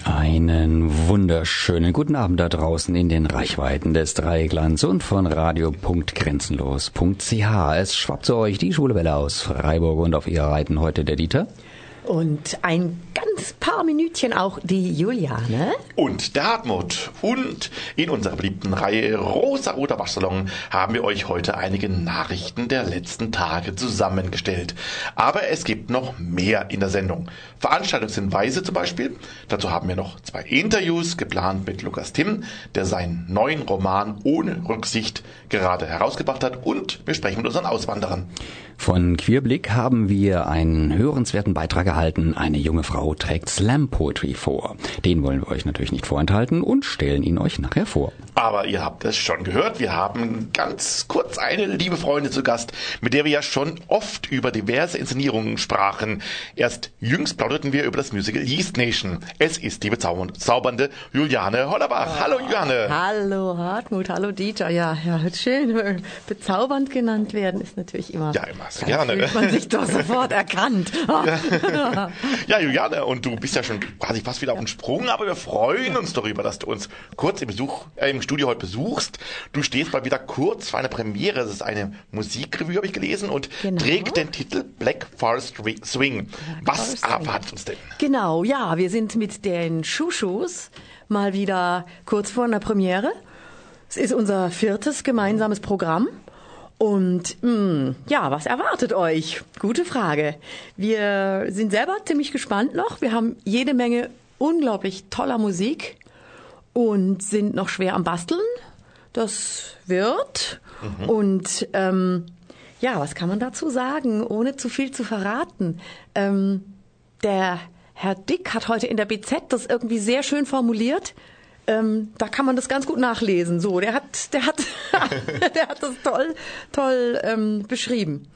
Einen wunderschönen guten Abend da draußen in den Reichweiten des Dreiglanz und von radio.grenzenlos.ch. Es schwappt zu euch die Schwulewelle aus Freiburg und auf ihr Reiten heute der Dieter. Und ein ganz paar Minütchen auch die Juliane. Und der Hartmut. Und in unserer beliebten Reihe Rosa-Roter Waschsalon haben wir euch heute einige Nachrichten der letzten Tage zusammengestellt. Aber es gibt noch mehr in der Sendung. Veranstaltungshinweise zum Beispiel. Dazu haben wir noch 2 Interviews geplant mit Lukas Timm, der seinen neuen Roman Ohne Rücksicht gerade herausgebracht hat. Und wir sprechen mit unseren Auswanderern. Von Queerblick haben wir einen hörenswerten Beitrag erhalten. Eine junge Frau trägt Slam Poetry vor. Den wollen wir euch natürlich nicht vorenthalten und stellen ihn euch nachher vor. Aber ihr habt es schon gehört, wir haben ganz kurz eine liebe Freundin zu Gast, mit der wir ja schon oft über diverse Inszenierungen sprachen. Erst jüngst plauderten wir über das Musical Yeast Nation. Es ist die bezaubernde Juliane Hollerbach. Hallo Juliane. Hallo Hartmut, hallo Dieter. Ja, schön. Bezaubernd genannt werden ist natürlich immer... Ja, immer so gerne. Fühlt man sich doch sofort erkannt. Ja, Juliane, und du bist ja schon quasi fast wieder auf dem Sprung, aber wir freuen uns darüber, dass du uns kurz im Studio heute besuchst. Du stehst mal wieder kurz vor einer Premiere. Das ist eine Musikrevue, habe ich gelesen, und trägt den Titel Black Forest Swing. Was erwartet uns denn? Genau, ja, wir sind mit den Schuhschuhs mal wieder kurz vor einer Premiere. Es ist unser 4. gemeinsames Programm. Und ja, was erwartet euch? Gute Frage. Wir sind selber ziemlich gespannt noch. Wir haben jede Menge unglaublich toller Musik und sind noch schwer am Basteln. Das wird. Und ja, was kann man dazu sagen, ohne zu viel zu verraten? Der Herr Dick hat heute in der BZ das irgendwie sehr schön formuliert. Da kann man das ganz gut nachlesen. So, der hat das toll beschrieben.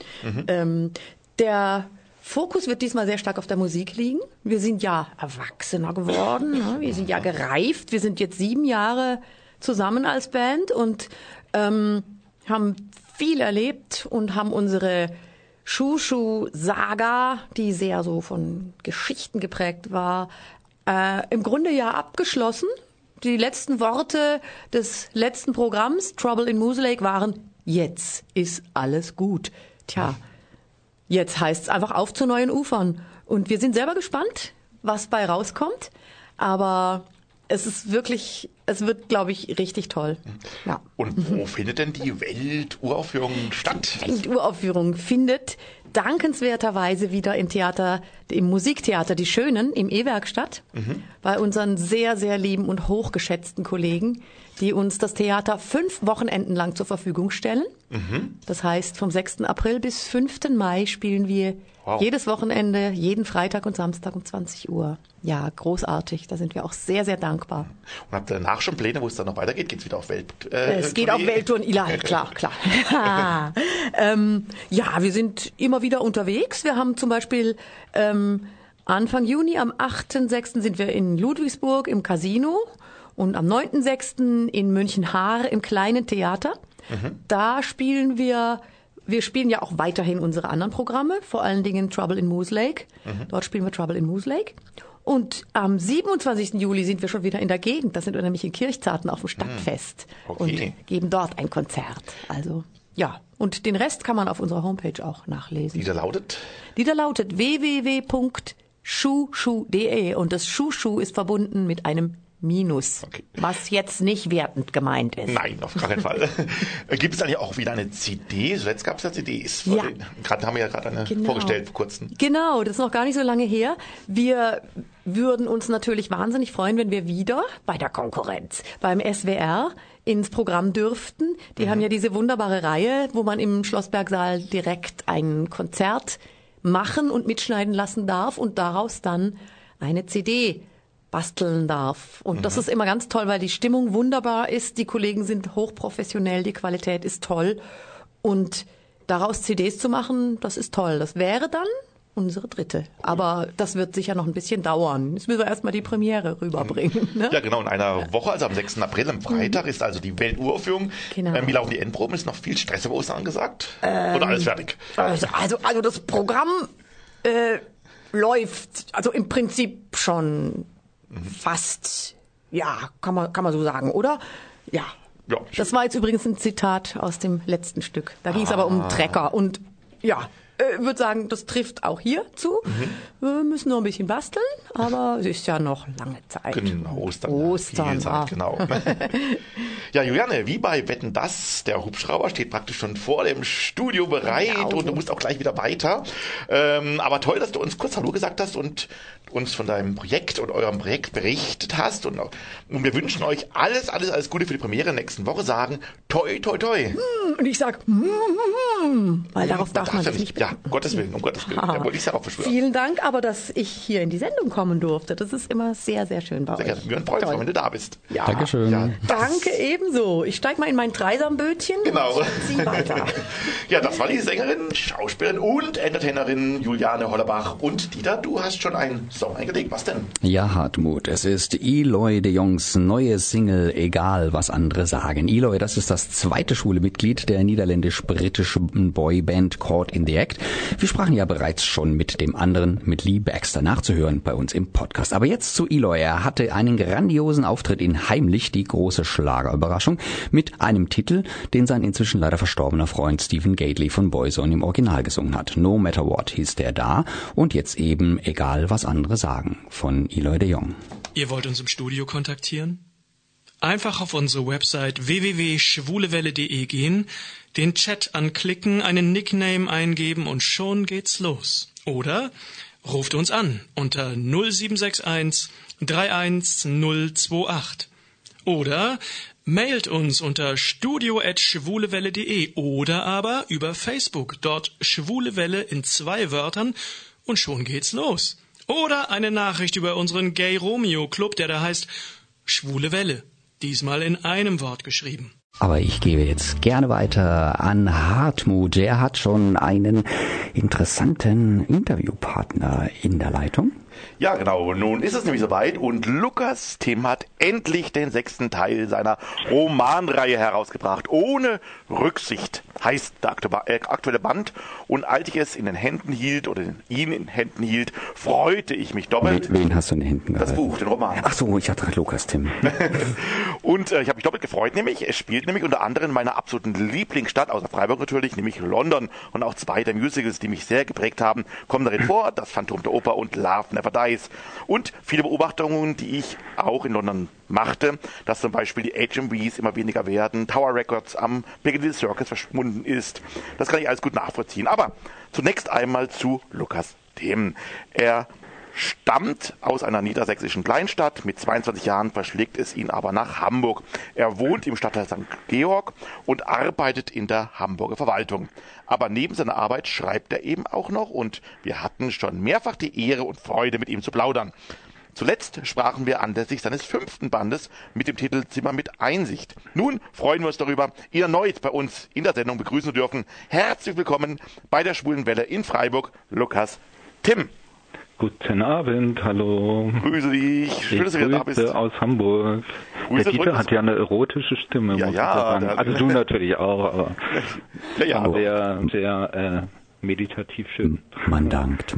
Der Fokus wird diesmal sehr stark auf der Musik liegen. Wir sind ja erwachsener geworden, ne? Wir sind ja gereift. Wir sind jetzt 7 Jahre zusammen als Band und haben viel erlebt und haben unsere Schuhschuh-Saga, die sehr so von Geschichten geprägt war, im Grunde ja abgeschlossen. Die letzten Worte des letzten Programms, Trouble in Moose Lake, waren: Jetzt ist alles gut. Tja, jetzt heißt es einfach auf zu neuen Ufern. Und wir sind selber gespannt, was bei rauskommt. Aber es wird, glaube ich, richtig toll. Ja. Und wo findet denn die Welturaufführung statt? Die Welturaufführung findet dankenswerterweise wieder im Musiktheater Die Schönen im E-Werk statt. Bei unseren sehr, sehr lieben und hochgeschätzten Kollegen, die uns das Theater 5 Wochenenden lang zur Verfügung stellen. Das heißt, vom 6. April bis 5. Mai spielen wir jedes Wochenende, jeden Freitag und Samstag um 20 Uhr. Ja, großartig. Da sind wir auch sehr, sehr dankbar. Und habt ihr danach schon Pläne, wo es dann noch weitergeht? Geht es wieder auf Welttouren? Es geht auf Welttouren, klar. Ja, wir sind immer wieder unterwegs. Wir haben zum Beispiel Anfang Juni, am 8.6. sind wir in Ludwigsburg im Casino und am 9.6. in München-Haar im kleinen Theater. Da spielen wir spielen ja auch weiterhin unsere anderen Programme, vor allen Dingen Trouble in Moose Lake. Dort spielen wir Trouble in Moose Lake. Und am 27. Juli sind wir schon wieder in der Gegend. Da sind wir nämlich in Kirchzarten auf dem Stadtfest und geben dort ein Konzert. Also ja, und den Rest kann man auf unserer Homepage auch nachlesen. Die da lautet www.schuhschuh.de und das Schuhschuh ist verbunden mit einem Minus, was jetzt nicht wertend gemeint ist. Nein, auf keinen Fall. Gibt es dann ja auch wieder eine CD? Zuletzt gab es ja CDs. Ja. Gerade haben wir ja gerade eine vorgestellt vor kurzem. Genau, das ist noch gar nicht so lange her. Wir würden uns natürlich wahnsinnig freuen, wenn wir wieder bei der Konkurrenz, beim SWR ins Programm dürften. Die haben ja diese wunderbare Reihe, wo man im Schlossbergsaal direkt ein Konzert machen und mitschneiden lassen darf und daraus dann eine CD basteln darf. Und das ist immer ganz toll, weil die Stimmung wunderbar ist, die Kollegen sind hochprofessionell, die Qualität ist toll und daraus CDs zu machen, das ist toll. Das wäre dann unsere 3. Aber das wird sicher noch ein bisschen dauern. Jetzt müssen wir erstmal die Premiere rüberbringen. Ne? Ja, genau. In einer Woche, also am 6. April, am Freitag, ist also die Welturaufführung. Genau. Wie laufen die Endproben? Ist noch viel Stress über Ostern angesagt? Oder alles fertig? Also das Programm läuft, also im Prinzip schon fast, ja, kann man so sagen, oder? Ja. Ja. Das war jetzt übrigens ein Zitat aus dem letzten Stück. Da ging es aber um Trecker und ja, ich würde sagen, das trifft auch hier zu. Wir müssen noch ein bisschen basteln, aber es ist ja noch lange Zeit. Genau, Ostern. Viel Zeit, genau. Ja, Juliane, wie bei Wetten, dass der Hubschrauber steht praktisch schon vor dem Studio bereit und du musst auch gleich wieder weiter. Aber toll, dass du uns kurz Hallo gesagt hast und uns von deinem Projekt und eurem Projekt berichtet hast. Und wir wünschen euch alles Gute für die Premiere nächsten Woche. Sagen toi, toi, toi. Und ich sag, weil darauf darf man sich nicht bedenken. Ja, um Gottes Willen. Da wollte ich es ja auch beschwören. Vielen Dank, aber dass ich hier in die Sendung kommen durfte. Das ist immer sehr, sehr schön bei euch. Sehr gerne. Wir freuen uns, wenn du da bist. Ja. Dankeschön. Ja, danke ebenso. Ich steige mal in mein Dreisambötchen und zieh weiter. Ja, das war die Sängerin, Schauspielerin und Entertainerin Juliane Hollerbach. Und Dieter, du hast schon einen Song eingelegt. Was denn? Ja, Hartmut, es ist Eloy de Jongs neue Single Egal, was andere sagen. Eloy, das ist das zweite schwule Mitglied der niederländisch-britischen Boyband Caught in the Act. Wir sprachen ja bereits schon mit dem anderen, mit Lee Baxter, nachzuhören bei uns im Podcast. Aber jetzt zu Eloy. Er hatte einen grandiosen Auftritt in Heimlich, die große Schlagerüberraschung, mit einem Titel, den sein inzwischen leider verstorbener Freund Stephen Gately von Boyzone im Original gesungen hat. No Matter What hieß der da und jetzt eben Egal, was andere sagen von Eloy de Jong. Ihr wollt uns im Studio kontaktieren? Einfach auf unsere Website www.schwulewelle.de gehen, den Chat anklicken, einen Nickname eingeben und schon geht's los. Oder ruft uns an unter 0761 31028. Oder mailt uns unter studio@schwulewelle.de oder aber über Facebook, dort Schwule Welle in 2 Wörtern und schon geht's los. Oder eine Nachricht über unseren Gay Romeo Club, der da heißt Schwule Welle, diesmal in einem Wort geschrieben. Aber ich gebe jetzt gerne weiter an Hartmut. Der hat schon einen interessanten Interviewpartner in der Leitung. Ja, genau. Nun ist es nämlich soweit und Lukas Timm hat endlich den 6. Teil seiner Romanreihe herausgebracht. Ohne Rücksicht heißt der aktuelle Band. Und als ich es in den Händen hielt oder ihn in den Händen hielt, freute ich mich doppelt. Wen hast du in den Händen gehalten? Das Buch, den Roman. Ach so, ich hatte Lukas Timm. Und ich habe mich doppelt gefreut, nämlich es spielt nämlich unter anderem in meiner absoluten Lieblingsstadt, außer Freiburg natürlich, nämlich London. Und auch 2 der Musicals, die mich sehr geprägt haben, kommen darin vor. Das Phantom der Oper und Love Never Dies. Und viele Beobachtungen, die ich auch in London machte, dass zum Beispiel die HMVs immer weniger werden, Tower Records am Piccadilly Circus verschwunden ist. Das kann ich alles gut nachvollziehen. Aber zunächst einmal zu Lukas Timm. Er stammt aus einer niedersächsischen Kleinstadt. Mit 22 Jahren verschlägt es ihn aber nach Hamburg. Er wohnt im Stadtteil St. Georg und arbeitet in der Hamburger Verwaltung. Aber neben seiner Arbeit schreibt er eben auch noch und wir hatten schon mehrfach die Ehre und Freude, mit ihm zu plaudern. Zuletzt sprachen wir anlässlich seines 5. Bandes mit dem Titel Zimmer mit Einsicht. Nun freuen wir uns darüber, ihn erneut bei uns in der Sendung begrüßen zu dürfen. Herzlich willkommen bei der Schwulen Welle in Freiburg, Lukas Timm. Guten Abend, hallo. Grüße dich. Schön, dass du wieder da bist. Aus Hamburg. Der Dieter hat ja eine erotische Stimme, muss ich sagen. Also du natürlich auch, aber sehr, sehr meditativ schön. Man dankt.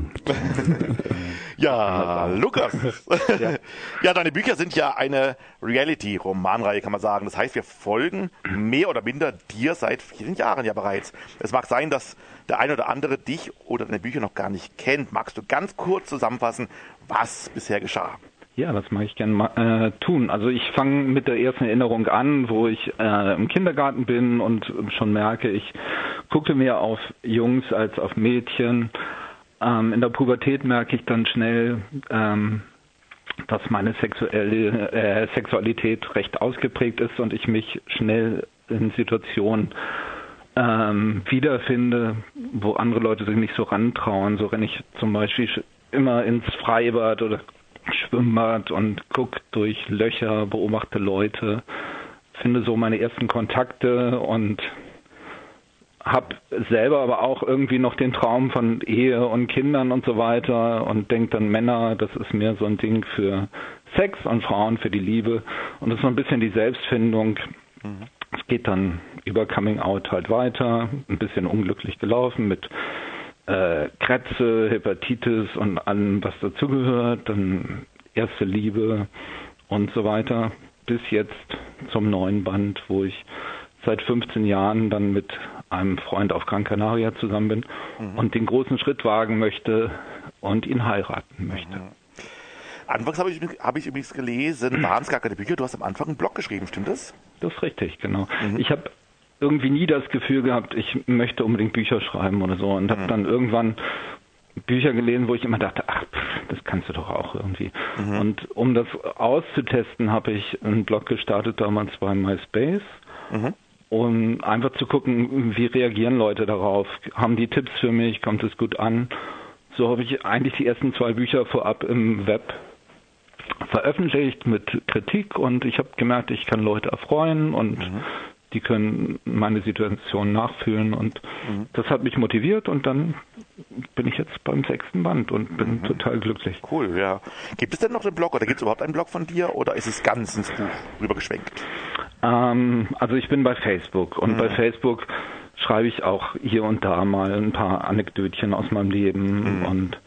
Ja, Lukas. Ja, deine Bücher sind ja eine Reality-Romanreihe, kann man sagen. Das heißt, wir folgen mehr oder minder dir seit vielen Jahren ja bereits. Es mag sein, dass der eine oder andere dich oder deine Bücher noch gar nicht kennt. Magst du ganz kurz zusammenfassen, was bisher geschah? Ja, das mag ich gerne tun. Also ich fange mit der ersten Erinnerung an, wo ich im Kindergarten bin und schon merke, ich guckte mehr auf Jungs als auf Mädchen. In der Pubertät merke ich dann schnell, dass meine Sexualität recht ausgeprägt ist und ich mich schnell in Situationen wiederfinde, wo andere Leute sich nicht so rantrauen. So renne ich zum Beispiel immer ins Freibad oder Schwimmbad und gucke durch Löcher, beobachte Leute, finde so meine ersten Kontakte und habe selber aber auch irgendwie noch den Traum von Ehe und Kindern und so weiter und denke dann, Männer, das ist mehr so ein Ding für Sex und Frauen für die Liebe und das ist so ein bisschen die Selbstfindung. Es geht dann über Coming Out halt weiter, ein bisschen unglücklich gelaufen mit Krebse, Hepatitis und allem, was dazugehört. Dann erste Liebe und so weiter, bis jetzt zum neuen Band, wo ich seit 15 Jahren dann mit einem Freund auf Gran Canaria zusammen bin und den großen Schritt wagen möchte und ihn heiraten möchte. Anfangs habe ich übrigens gelesen, waren es gar keine Bücher, du hast am Anfang einen Blog geschrieben, stimmt das? Das ist richtig, genau. Ich habe irgendwie nie das Gefühl gehabt, ich möchte unbedingt Bücher schreiben oder so und habe dann irgendwann Bücher gelesen, wo ich immer dachte, ach, das kannst du doch auch irgendwie. Und um das auszutesten, habe ich einen Blog gestartet, damals bei MySpace, um einfach zu gucken, wie reagieren Leute darauf. Haben die Tipps für mich? Kommt es gut an? So habe ich eigentlich die ersten 2 Bücher vorab im Web veröffentlicht mit Kritik und ich habe gemerkt, ich kann Leute erfreuen und die können meine Situation nachfühlen und das hat mich motiviert und dann bin ich jetzt beim 6. Band und bin total glücklich. Cool, ja. Gibt es denn noch einen Blog oder gibt es überhaupt einen Blog von dir oder ist es ganz ins Buch rübergeschwenkt? Also ich bin bei Facebook und bei Facebook schreibe ich auch hier und da mal ein paar Anekdötchen aus meinem Leben und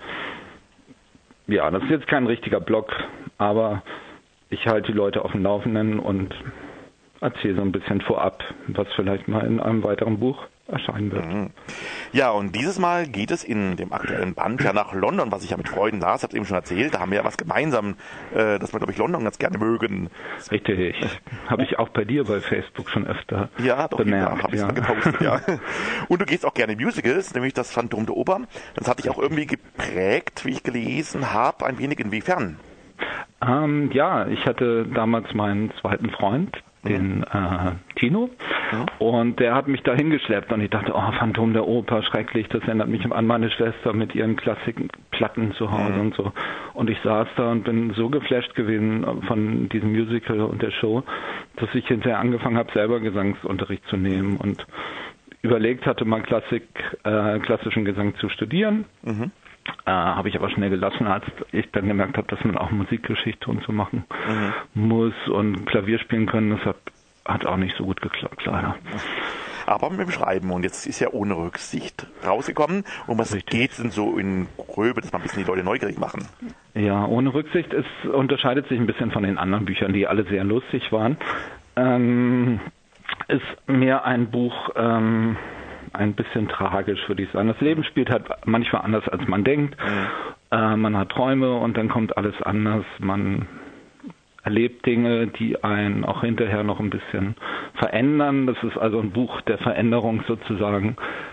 ja, das ist jetzt kein richtiger Blog, aber ich halte die Leute auf dem Laufenden und erzähle so ein bisschen vorab, was vielleicht mal in einem weiteren Buch erscheinen wird. Ja, und dieses Mal geht es in dem aktuellen Band ja nach London, was ich ja mit Freuden las, hab's eben schon erzählt, da haben wir ja was gemeinsam, dass wir, glaube ich, London ganz gerne mögen. Richtig, habe ich auch bei dir bei Facebook schon öfter bemerkt. Ja, habe ich mal gepostet, ja. Und du gehst auch gerne Musicals, nämlich das Phantom der Oper. Das hat dich auch irgendwie geprägt, wie ich gelesen habe, ein wenig inwiefern? Ja, ich hatte damals meinen zweiten Freund, den Tino, und der hat mich da hingeschleppt und ich dachte, oh, Phantom der Oper, schrecklich, das erinnert mich an meine Schwester mit ihren Klassikplatten zu Hause und so. Und ich saß da und bin so geflasht gewesen von diesem Musical und der Show, dass ich hinterher angefangen habe, selber Gesangsunterricht zu nehmen und überlegt hatte, mal klassischen Gesang zu studieren. Habe ich aber schnell gelassen, als ich dann gemerkt habe, dass man auch Musikgeschichte und so machen muss und Klavier spielen können. Das hat auch nicht so gut geklappt, leider. Aber mit dem Schreiben, und jetzt ist ja ohne Rücksicht rausgekommen. Um was geht es denn so in Gröbe, dass man ein bisschen die Leute neugierig machen? Ja, ohne Rücksicht unterscheidet sich ein bisschen von den anderen Büchern, die alle sehr lustig waren. Ist mehr ein Buch, ein bisschen tragisch, würde ich sagen. Das Leben spielt halt manchmal anders, als man denkt. Man hat Träume und dann kommt alles anders. Man erlebt Dinge, die einen auch hinterher noch ein bisschen verändern. Das ist also ein Buch der Veränderung sozusagen.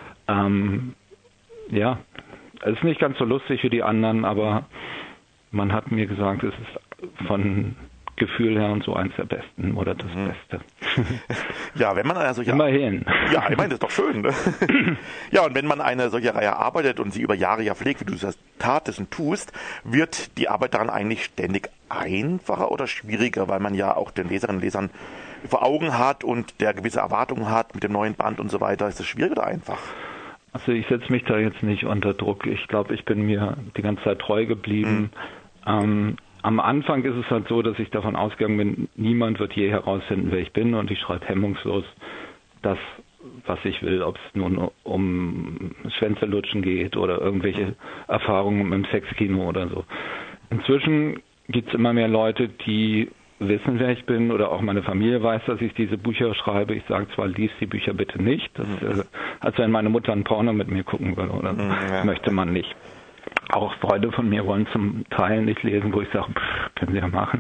Ja, es ist nicht ganz so lustig wie die anderen, aber man hat mir gesagt, es ist von Gefühl her und so eins der besten oder das Beste. Ja, wenn man also immerhin. Ja, ich meine, das ist doch schön. Ne? Ja, und wenn man eine solche Reihe arbeitet und sie über Jahre ja pflegt, wie du das tatest und tust, wird die Arbeit daran eigentlich ständig einfacher oder schwieriger, weil man ja auch den Leserinnen und Lesern vor Augen hat und der gewisse Erwartungen hat mit dem neuen Band und so weiter. Ist das schwierig oder einfach? Also ich setze mich da jetzt nicht unter Druck. Ich glaube, ich bin mir die ganze Zeit treu geblieben. Am Anfang ist es halt so, dass ich davon ausgegangen bin, niemand wird je herausfinden, wer ich bin und ich schreibe hemmungslos das, was ich will, ob es nun um Schwänzelutschen geht oder irgendwelche Erfahrungen im Sexkino oder so. Inzwischen gibt es immer mehr Leute, die wissen, wer ich bin oder auch meine Familie weiß, dass ich diese Bücher schreibe. Ich sage zwar, lies die Bücher bitte nicht, das, als wenn meine Mutter ein Porno mit mir gucken würde oder möchte man nicht. Auch Freunde von mir wollen zum Teil nicht lesen, wo ich sage, können Sie ja machen.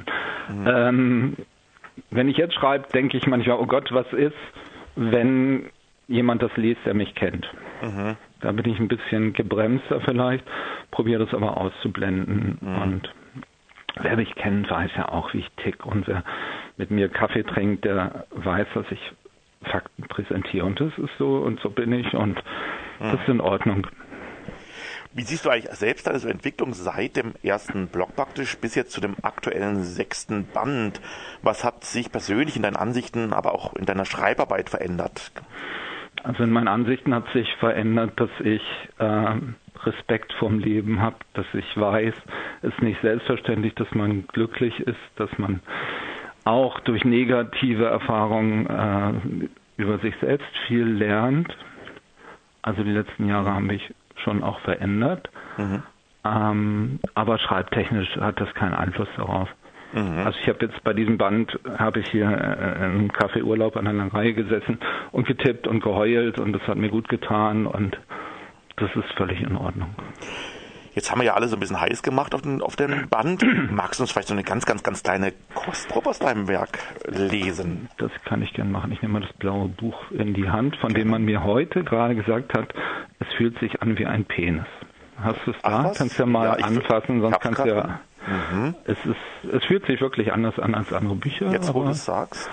Wenn ich jetzt schreibe, denke ich manchmal, oh Gott, was ist, wenn jemand das liest, der mich kennt. Da bin ich ein bisschen gebremster vielleicht, probiere das aber auszublenden. Und wer mich kennt, weiß ja auch, wie ich tick. Und wer mit mir Kaffee trinkt, der weiß, dass ich Fakten präsentiere. Und das ist so und so bin ich und das ist in Ordnung. Wie siehst du eigentlich selbst deine Entwicklung seit dem ersten Blog praktisch bis jetzt zu dem aktuellen 6. Band? Was hat sich persönlich in deinen Ansichten, aber auch in deiner Schreibarbeit verändert? Also in meinen Ansichten hat sich verändert, dass ich Respekt vorm Leben habe, dass ich weiß, es ist nicht selbstverständlich, dass man glücklich ist, dass man auch durch negative Erfahrungen über sich selbst viel lernt. Also die letzten Jahre haben mich schon auch verändert. aber schreibtechnisch hat das keinen Einfluss darauf. Also ich habe jetzt bei diesem Band, habe ich hier im Café Urlaub an einer Reihe gesessen und getippt und geheult und das hat mir gut getan und das ist völlig in Ordnung. Jetzt haben wir ja alle so ein bisschen heiß gemacht auf dem Band. Magst du uns vielleicht so eine ganz, ganz, ganz kleine Kostprobe aus deinem Werk lesen? Das kann ich gerne machen. Ich nehme mal das blaue Buch in die Hand, von dem man mir heute gerade gesagt hat, es fühlt sich an wie ein Penis. Hast du es da? Kannst ja mal anfassen, sonst kannst du ja... Es fühlt sich wirklich anders an als andere Bücher. Jetzt, wo du es sagst.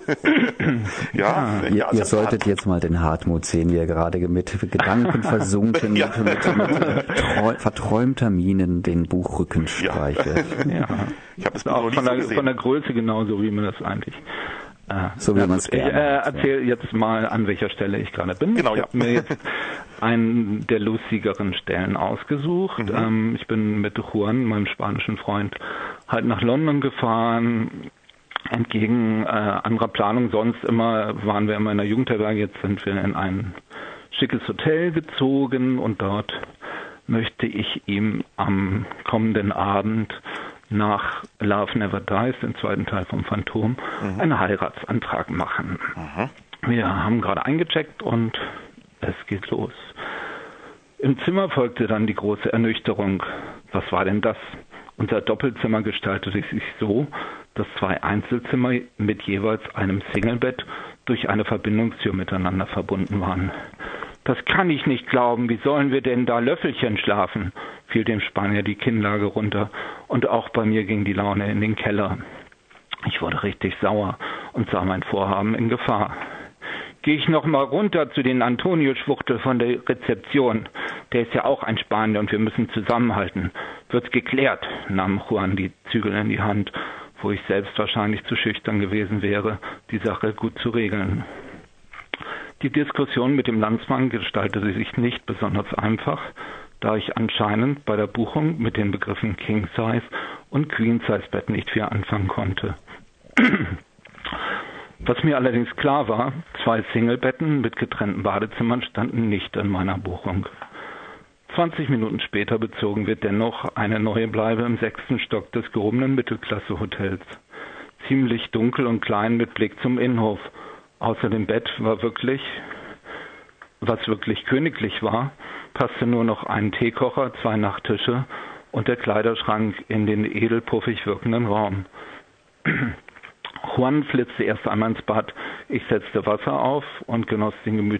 Ihr solltet jetzt mal den Hartmut sehen, wie er gerade mit Gedanken versunken, mit verträumter Mienen den Buchrücken streichelt. Ja. Ich habe es auch von der Größe genauso, wie man das eigentlich... So wie man es gerne. Ich erzähle jetzt mal, an welcher Stelle ich gerade bin. Genau, ich habe mir jetzt einen der lustigeren Stellen ausgesucht. Ich bin mit Juan, meinem spanischen Freund, halt nach London gefahren, entgegen anderer Planung. Sonst waren wir immer in der Jugendherberge, jetzt sind wir in ein schickes Hotel gezogen und dort möchte ich ihm am kommenden Abend nach Love Never Dies, den zweiten Teil vom Phantom, einen Heiratsantrag machen. Wir haben gerade eingecheckt und es geht los. Im Zimmer folgte dann die große Ernüchterung. Was war denn das? Unser Doppelzimmer gestaltete sich so, dass 2 Einzelzimmer mit jeweils einem Singlebett durch eine Verbindungstür miteinander verbunden waren. Das kann ich nicht glauben. Wie sollen wir denn da Löffelchen schlafen? Fiel dem Spanier die Kinnlage runter und auch bei mir ging die Laune in den Keller. Ich wurde richtig sauer und sah mein Vorhaben in Gefahr. Gehe ich noch mal runter zu den Antonio-Schwuchtel von der Rezeption. Der ist ja auch ein Spanier und wir müssen zusammenhalten. Wird's geklärt, nahm Juan die Zügel in die Hand, wo ich selbst wahrscheinlich zu schüchtern gewesen wäre, die Sache gut zu regeln. Die Diskussion mit dem Landsmann gestaltete sich nicht besonders einfach, da ich anscheinend bei der Buchung mit den Begriffen King Size und Queen Size Bett nicht viel anfangen konnte. Was mir allerdings klar war, 2 Singlebetten mit getrennten Badezimmern standen nicht in meiner Buchung. 20 Minuten später bezogen wir dennoch eine neue Bleibe im 6. Stock des gehobenen Mittelklasse-Hotels. Ziemlich dunkel und klein mit Blick zum Innenhof. Außer dem Bett was wirklich königlich war, passte nur noch ein Teekocher, 2 Nachttische und der Kleiderschrank in den edelpuffig wirkenden Raum. Juan flitzte erst einmal ins Bad, ich setzte Wasser auf und genoss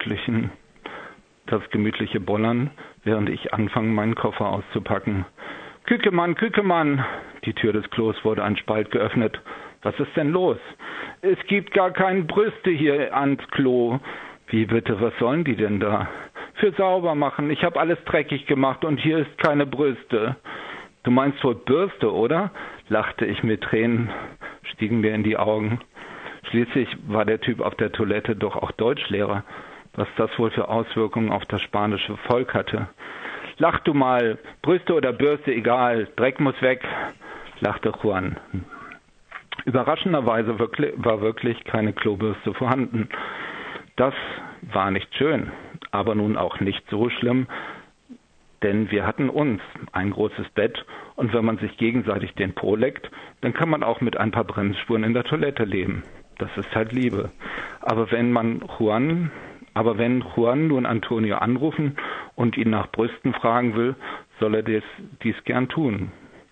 das gemütliche Bollern, während ich anfing, meinen Koffer auszupacken. Kükemann! Die Tür des Klos wurde ein Spalt geöffnet. Was ist denn los? Es gibt gar keine Brüste hier ans Klo. Wie bitte, was sollen die denn da? Für sauber machen. Ich habe alles dreckig gemacht und hier ist keine Brüste. Du meinst wohl Bürste, oder? Lachte ich mit Tränen, stiegen mir in die Augen. Schließlich war der Typ auf der Toilette doch auch Deutschlehrer. Was das wohl für Auswirkungen auf das spanische Volk hatte. Lach du mal, Brüste oder Bürste, egal, Dreck muss weg, lachte Juan. Überraschenderweise war wirklich keine Klobürste vorhanden. Das war nicht schön, aber nun auch nicht so schlimm, denn wir hatten ein großes Bett und wenn man sich gegenseitig den Po leckt, dann kann man auch mit ein paar Bremsspuren in der Toilette leben. Das ist halt Liebe. Aber wenn Juan nun Antonio anrufen und ihn nach Brüsten fragen will, soll er dies gern tun.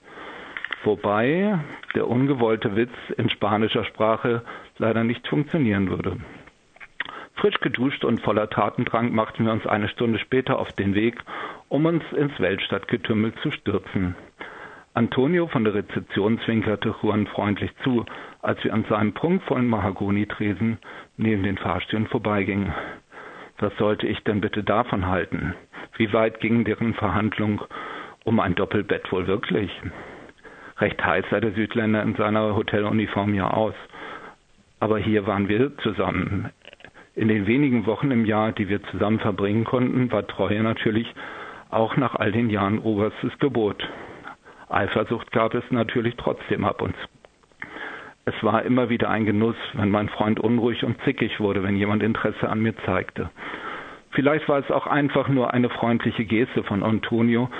Wobei der ungewollte Witz in spanischer Sprache leider nicht funktionieren würde. Frisch geduscht und voller Tatendrang machten wir uns eine Stunde später auf den Weg, um uns ins Weltstadtgetümmel zu stürzen. Antonio von der Rezeption zwinkerte Juan freundlich zu, als wir an seinem prunkvollen Mahagonitresen neben den Fahrstühlen vorbeigingen. Was sollte ich denn bitte davon halten? Wie weit ging deren Verhandlung um ein Doppelbett wohl wirklich? Recht heiß sah der Südländer in seiner Hoteluniform ja aus. Aber hier waren wir zusammen. In den wenigen Wochen im Jahr, die wir zusammen verbringen konnten, war Treue natürlich auch nach all den Jahren oberstes Gebot. Eifersucht gab es natürlich trotzdem ab und zu. Es war immer wieder ein Genuss, wenn mein Freund unruhig und zickig wurde, wenn jemand Interesse an mir zeigte. Vielleicht war es auch einfach nur eine freundliche Geste von Antonio,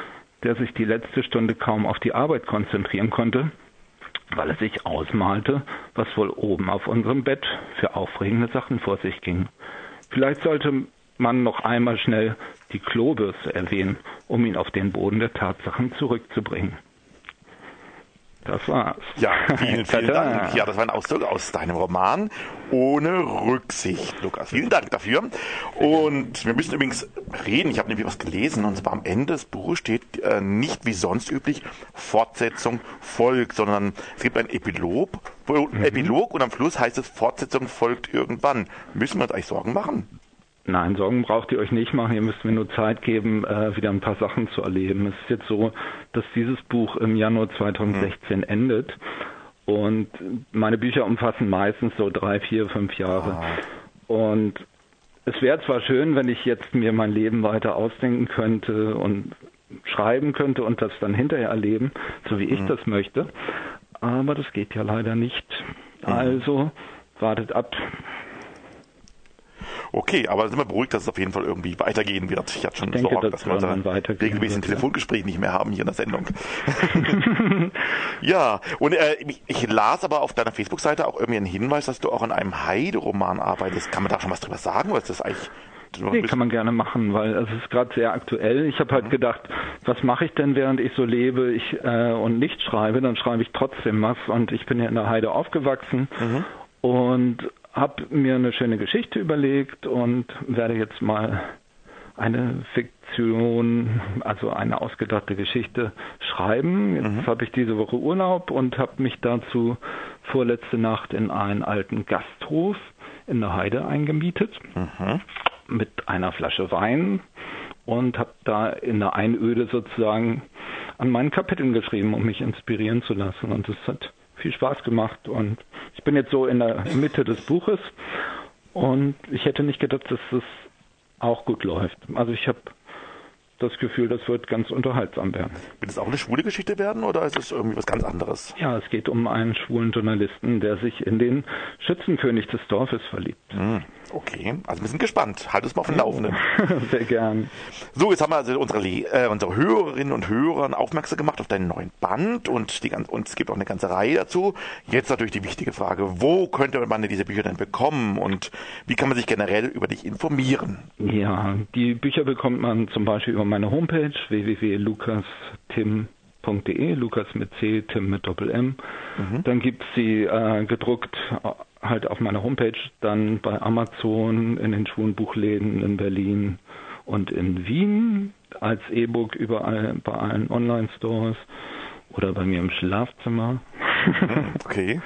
der sich die letzte Stunde kaum auf die Arbeit konzentrieren konnte, weil er sich ausmalte, was wohl oben auf unserem Bett für aufregende Sachen vor sich ging. Vielleicht sollte man noch einmal schnell die Klobürste erwähnen, um ihn auf den Boden der Tatsachen zurückzubringen. Das war's. Ja, vielen Dank. Ja, das war ein Auszug aus deinem Roman Ohne Rücksicht, Lukas. Vielen Dank dafür. Und wir müssen übrigens reden, ich habe nämlich was gelesen, und zwar am Ende des Buches steht nicht wie sonst üblich Fortsetzung folgt, sondern es gibt ein Epilog und am Schluss heißt es Fortsetzung folgt irgendwann. Müssen wir uns eigentlich Sorgen machen? Nein, Sorgen braucht ihr euch nicht machen. Ihr müsst mir nur Zeit geben, wieder ein paar Sachen zu erleben. Es ist jetzt so, dass dieses Buch im Januar 2016 endet. Und meine Bücher umfassen meistens so 3, 4, 5 Jahre. Und es wäre zwar schön, wenn ich jetzt mir mein Leben weiter ausdenken könnte und schreiben könnte und das dann hinterher erleben, so wie ich das möchte. Aber das geht ja leider nicht. Also wartet ab. Okay, aber sind wir beruhigt, dass es auf jeden Fall irgendwie weitergehen wird. Ich hatte schon Sorgen, dass wir unser regelmäßigen Telefongespräch nicht mehr haben hier in der Sendung. Ja, und ich las aber auf deiner Facebook-Seite auch irgendwie einen Hinweis, dass du auch an einem Heide-Roman arbeitest. Kann man da schon was drüber sagen? Oder ist das eigentlich... Nee, kann man gerne machen, weil es ist gerade sehr aktuell. Ich habe halt gedacht, was mache ich denn, während ich so lebe und nicht schreibe? Dann schreibe ich trotzdem was. Und ich bin ja in der Heide aufgewachsen und habe mir eine schöne Geschichte überlegt und werde jetzt mal eine Fiktion, also eine ausgedachte Geschichte schreiben. Jetzt habe ich diese Woche Urlaub und habe mich dazu vorletzte Nacht in einen alten Gasthof in der Heide eingemietet mit einer Flasche Wein und habe da in der Einöde sozusagen an meinen Kapiteln geschrieben, um mich inspirieren zu lassen. Und es hat viel Spaß gemacht und ich bin jetzt so in der Mitte des Buches und ich hätte nicht gedacht, dass es auch gut läuft. Also ich habe das Gefühl, das wird ganz unterhaltsam werden. Wird es auch eine schwule Geschichte werden oder ist es irgendwie was ganz anderes? Ja, es geht um einen schwulen Journalisten, der sich in den Schützenkönig des Dorfes verliebt. Okay, also wir sind gespannt. Halt uns mal auf den Laufenden. Sehr gern. So, jetzt haben wir also unsere Hörerinnen und Hörer aufmerksam gemacht auf deinen neuen Band und es gibt auch eine ganze Reihe dazu. Jetzt natürlich die wichtige Frage, wo könnte man denn diese Bücher denn bekommen und wie kann man sich generell über dich informieren? Ja, die Bücher bekommt man zum Beispiel über meine Homepage www.lukastim.de, Lukas mit C, Tim mit Doppel-M. Dann gibt es sie gedruckt halt auf meiner Homepage, dann bei Amazon, in den schwulen Buchläden in Berlin und in Wien, als E-Book überall bei allen Online-Stores oder bei mir im Schlafzimmer. Okay.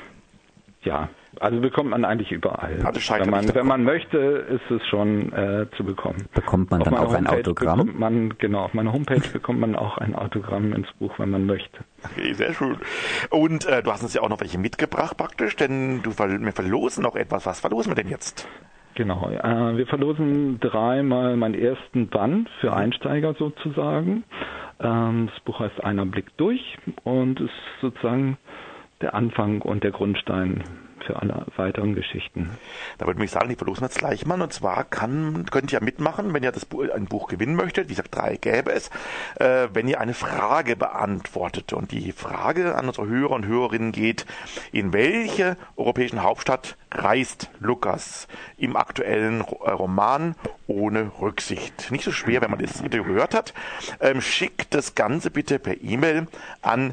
Ja, also bekommt man eigentlich überall. Also wenn man möchte, ist es schon zu bekommen. Bekommt man dann auch ein Autogramm? Auf meiner Homepage bekommt man auch ein Autogramm ins Buch, wenn man möchte. Okay, sehr schön. Und du hast uns ja auch noch welche mitgebracht praktisch, denn wir verlosen noch etwas. Was verlosen wir denn jetzt? Genau, wir verlosen 3-mal meinen ersten Band für Einsteiger sozusagen. Das Buch heißt Einer Blick durch und ist sozusagen der Anfang und der Grundstein für alle weiteren Geschichten. Da würde ich sagen, die verlosen wir jetzt gleich mal. Und zwar könnt ihr ja mitmachen, wenn ihr ein Buch gewinnen möchtet. Wie gesagt, 3 gäbe es. Wenn ihr eine Frage beantwortet. Und die Frage an unsere Hörer und Hörerinnen geht, in welche europäischen Hauptstadt reist Lukas im aktuellen Roman Ohne Rücksicht? Nicht so schwer, wenn man das Interview gehört hat. Schickt das Ganze bitte per E-Mail an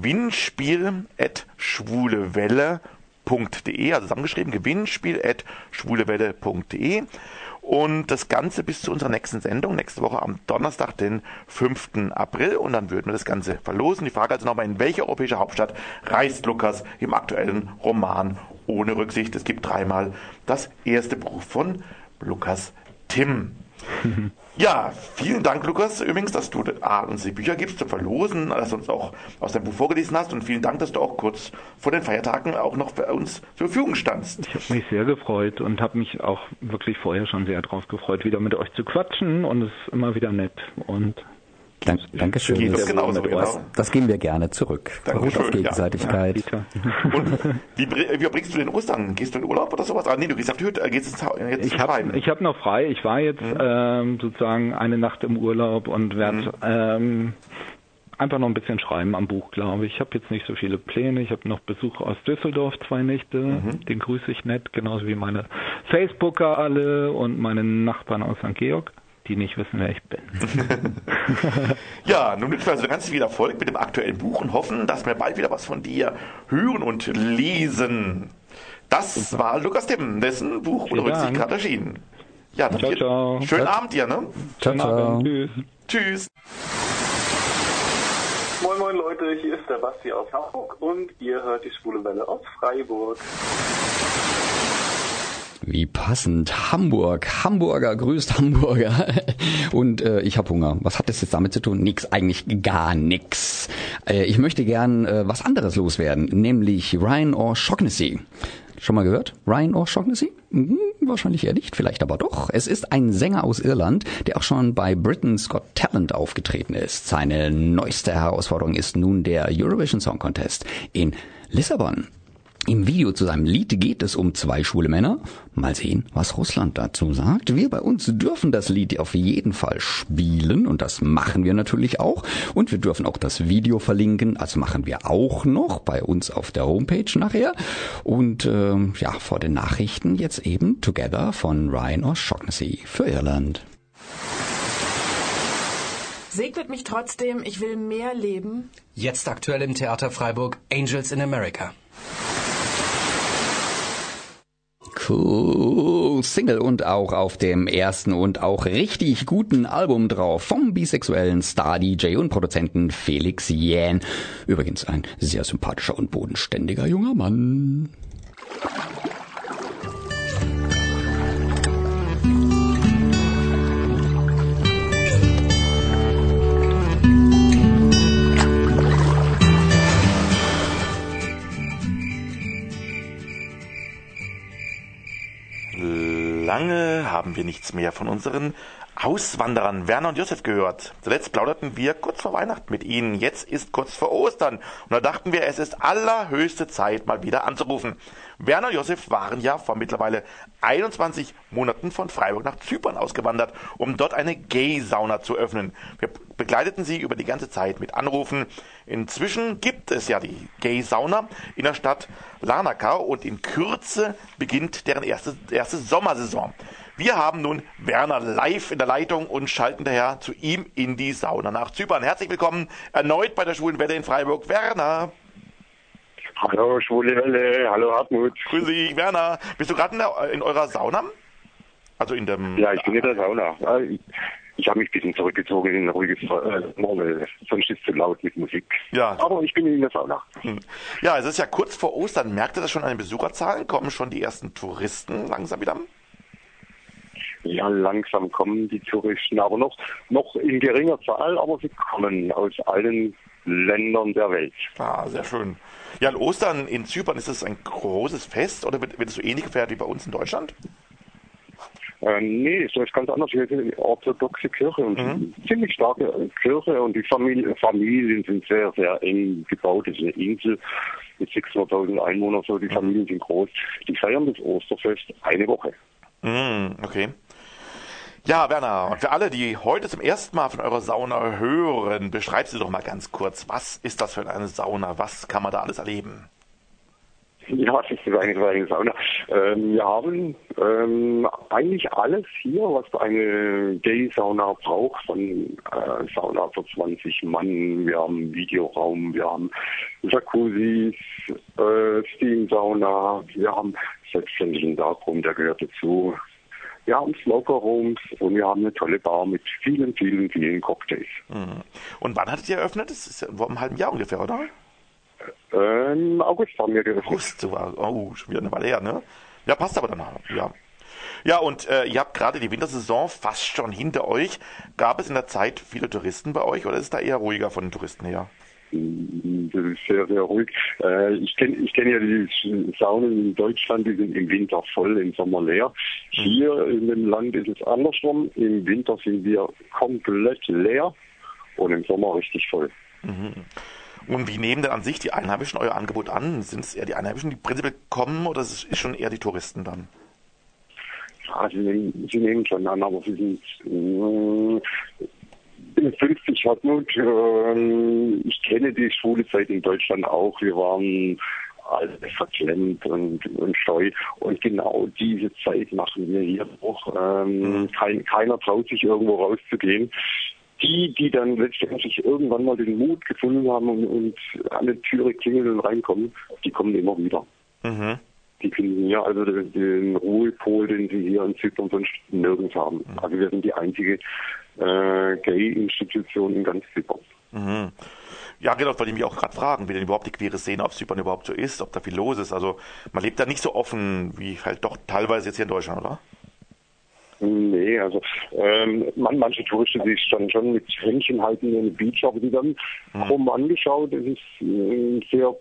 gewinnspiel@schwulewelle.de, also zusammengeschrieben, gewinnspiel@schwulewelle.de und das Ganze bis zu unserer nächsten Sendung, nächste Woche am Donnerstag, den 5. April und dann würden wir das Ganze verlosen. Die Frage also nochmal, in welche europäische Hauptstadt reist Lukas im aktuellen Roman Ohne Rücksicht? Es gibt 3-mal das erste Buch von Lukas Timm. Ja, vielen Dank, Lukas, übrigens, dass du uns die Bücher gibst zum Verlosen, dass du uns auch aus deinem Buch vorgelesen hast und vielen Dank, dass du auch kurz vor den Feiertagen auch noch für uns zur Verfügung standst. Ich habe mich sehr gefreut und habe mich auch wirklich vorher schon sehr drauf gefreut, wieder mit euch zu quatschen und es ist immer wieder nett und Dankeschön. Geht uns genauso, genau. Das geben wir gerne zurück. Beruht auf Gegenseitigkeit. Ja. Und wie verbringst du den Ostern? Gehst du in Urlaub oder sowas? Nee, du gehst auf die Hütte, gehst jetzt Ich habe noch frei. Ich war jetzt sozusagen eine Nacht im Urlaub und werde einfach noch ein bisschen schreiben am Buch, glaube ich. Ich habe jetzt nicht so viele Pläne. Ich habe noch Besuch aus Düsseldorf, 2 Nächte. Den grüße ich nett, genauso wie meine Facebooker alle und meine Nachbarn aus St. Georg, die nicht wissen, wer ich bin. Ja, nun wünschen wir also ganz viel Erfolg mit dem aktuellen Buch und hoffen, dass wir bald wieder was von dir hören und lesen. Das war Lukas Timm, dessen Buch ohne Rücksicht gerade erschienen. Ja, ciao. Schönen Abend dir, ne? Ciao. Tschüss. Moin moin Leute, hier ist der Basti aus Hamburg und ihr hört die Schwule Welle aus Freiburg. Wie passend. Hamburg. Hamburger grüßt Hamburger. Und ich habe Hunger. Was hat das jetzt damit zu tun? Nix, eigentlich gar nix. Ich möchte gern was anderes loswerden, nämlich Ryan O'Shaughnessy. Schon mal gehört? Ryan O'Shaughnessy? Wahrscheinlich eher nicht, vielleicht aber doch. Es ist ein Sänger aus Irland, der auch schon bei Britain's Got Talent aufgetreten ist. Seine neueste Herausforderung ist nun der Eurovision Song Contest in Lissabon. Im Video zu seinem Lied geht es um 2 schwule Männer. Mal sehen, was Russland dazu sagt. Wir bei uns dürfen das Lied auf jeden Fall spielen und das machen wir natürlich auch. Und wir dürfen auch das Video verlinken, also machen wir auch noch bei uns auf der Homepage nachher. Und vor den Nachrichten jetzt eben Together von Ryan O'Shaughnessy für Irland. Segnet mich trotzdem, ich will mehr leben. Jetzt aktuell im Theater Freiburg Angels in America. Cool. Single und auch auf dem ersten und auch richtig guten Album drauf vom bisexuellen Star-DJ und Produzenten Felix Jähn. Übrigens ein sehr sympathischer und bodenständiger junger Mann. Lange haben wir nichts mehr von unseren Auswanderern Werner und Josef gehört. Zuletzt plauderten wir kurz vor Weihnachten mit ihnen. Jetzt ist kurz vor Ostern. Und da dachten wir, es ist allerhöchste Zeit, mal wieder anzurufen. Werner und Josef waren ja vor mittlerweile 21 Monaten von Freiburg nach Zypern ausgewandert, um dort eine Gay-Sauna zu öffnen. Wir begleiteten sie über die ganze Zeit mit Anrufen. Inzwischen gibt es ja die Gay-Sauna in der Stadt Larnaca und in Kürze beginnt deren erste Sommersaison. Wir haben nun Werner live in der Leitung und schalten daher zu ihm in die Sauna nach Zypern. Herzlich willkommen erneut bei der Schwulen Welle in Freiburg. Werner. Hallo Schwule Welle, hallo Hartmut. Grüß dich, Werner. Bist du gerade in eurer Sauna? Also in dem... Ja, ich bin in der Sauna. Ich habe mich ein bisschen zurückgezogen in ein ruhiges Zimmer, sonst ist es zu laut mit Musik. Ja. Aber ich bin in der Sauna. Ja, es ist ja kurz vor Ostern. Merkt ihr das schon an den Besucherzahlen? Kommen schon die ersten Touristen langsam wieder? Ja, langsam kommen die Touristen, aber noch in geringer Zahl, aber sie kommen aus allen Ländern der Welt. Ah, sehr schön. Ja, an Ostern in Zypern, ist es ein großes Fest oder wird es so ähnlich gefeiert wie bei uns in Deutschland? Nee, so ist ganz anders. Wir sind eine orthodoxe Kirche und eine ziemlich starke Kirche und die Familien sind sehr, sehr eng gebaut. Es ist eine Insel mit 600.000 Einwohnern, so die Familien sind groß. Die feiern das Osterfest eine Woche. Okay. Ja, Werner, und für alle, die heute zum ersten Mal von eurer Sauna hören, beschreib sie doch mal ganz kurz. Was ist das für eine Sauna? Was kann man da alles erleben? Ja, was ist das eigentlich für eine Sauna? Wir haben eigentlich alles hier, was eine Gay-Sauna braucht, von Sauna für 20 Mann. Wir haben einen Videoraum, wir haben Jacuzzis, Steam-Sauna, wir haben selbstverständlich einen Darkroom, der gehört dazu. Wir haben Smoker-Rooms und wir haben eine tolle Bar mit vielen, vielen, vielen Cocktails. Und wann hattet ihr eröffnet? Das ist ja vor einem halben Jahr ungefähr, oder? August haben wir geöffnet. August, schon wieder eine Weile her, ne? Ja, passt aber danach, ja. Ja, und ihr habt gerade die Wintersaison fast schon hinter euch. Gab es in der Zeit viele Touristen bei euch oder ist es da eher ruhiger von den Touristen her? Das ist sehr, sehr ruhig. Ich kenn ja die Saunen in Deutschland, die sind im Winter voll, im Sommer leer. Hier in dem Land ist es andersrum. Im Winter sind wir komplett leer und im Sommer richtig voll. Und wie nehmen denn an sich die Einheimischen euer Angebot an? Sind es eher die Einheimischen, die prinzipiell kommen, oder ist es schon eher die Touristen dann? Ja, sie nehmen schon an, aber sie sind bin 50 Hartmut. Ich kenne die Schulzeit in Deutschland auch. Wir waren alle verklemmt und scheu. Und genau diese Zeit machen wir hier auch. Keiner traut sich irgendwo rauszugehen. Die dann letztendlich irgendwann mal den Mut gefunden haben und an die Türe klingeln und reinkommen, die kommen immer wieder. Die finden hier also den Ruhepol, den sie hier in Zypern sonst nirgends haben. Also wir sind die einzige Gay-Institution in ganz Zypern. Ja, genau, das wollte ich mich auch gerade fragen, wie denn überhaupt die queere Szene auf Zypern überhaupt so ist, ob da viel los ist. Also man lebt da nicht so offen wie halt doch teilweise jetzt hier in Deutschland, oder? Nee, also manche Touristen, die standen schon mit Händchen halten in den Beach, aber die dann krumm angeschaut. Das ist sehr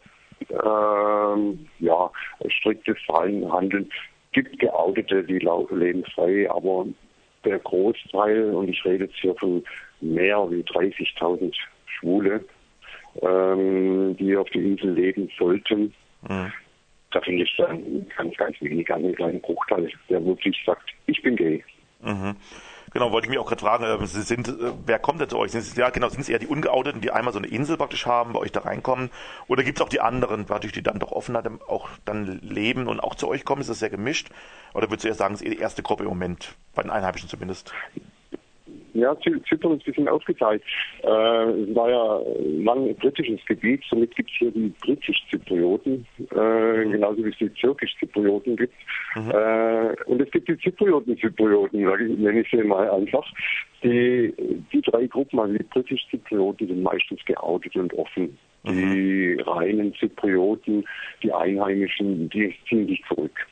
striktes Handeln. Gibt Geoutete, die leben frei, aber der Großteil, und ich rede jetzt hier von mehr wie 30.000 Schwule, die auf der Insel leben sollten, da finde ich dann ganz wenig, einen kleinen Bruchteil, der wirklich sagt, ich bin gay. Genau, wollte ich mich auch gerade fragen, wer kommt denn zu euch? Sind es eher die Ungeouteten, die einmal so eine Insel praktisch haben, bei euch da reinkommen? Oder gibt es auch die anderen, dadurch die dann doch offener auch dann leben und auch zu euch kommen? Ist das sehr gemischt? Oder würdest du eher sagen, es ist eher die erste Gruppe im Moment, bei den Einheimischen zumindest? Ja, Zypern ist ein bisschen aufgeteilt. Es war ja lange britisches Gebiet, somit gibt es hier die britisch-Zyprioten, genauso wie es die türkisch-Zyprioten gibt. Und es gibt die Zyprioten, nenne ich sie mal einfach. Die drei Gruppen, also die britisch-Zyprioten, sind meistens geoutet und offen. Die reinen Zyprioten, die Einheimischen, die ziehen sich zurück.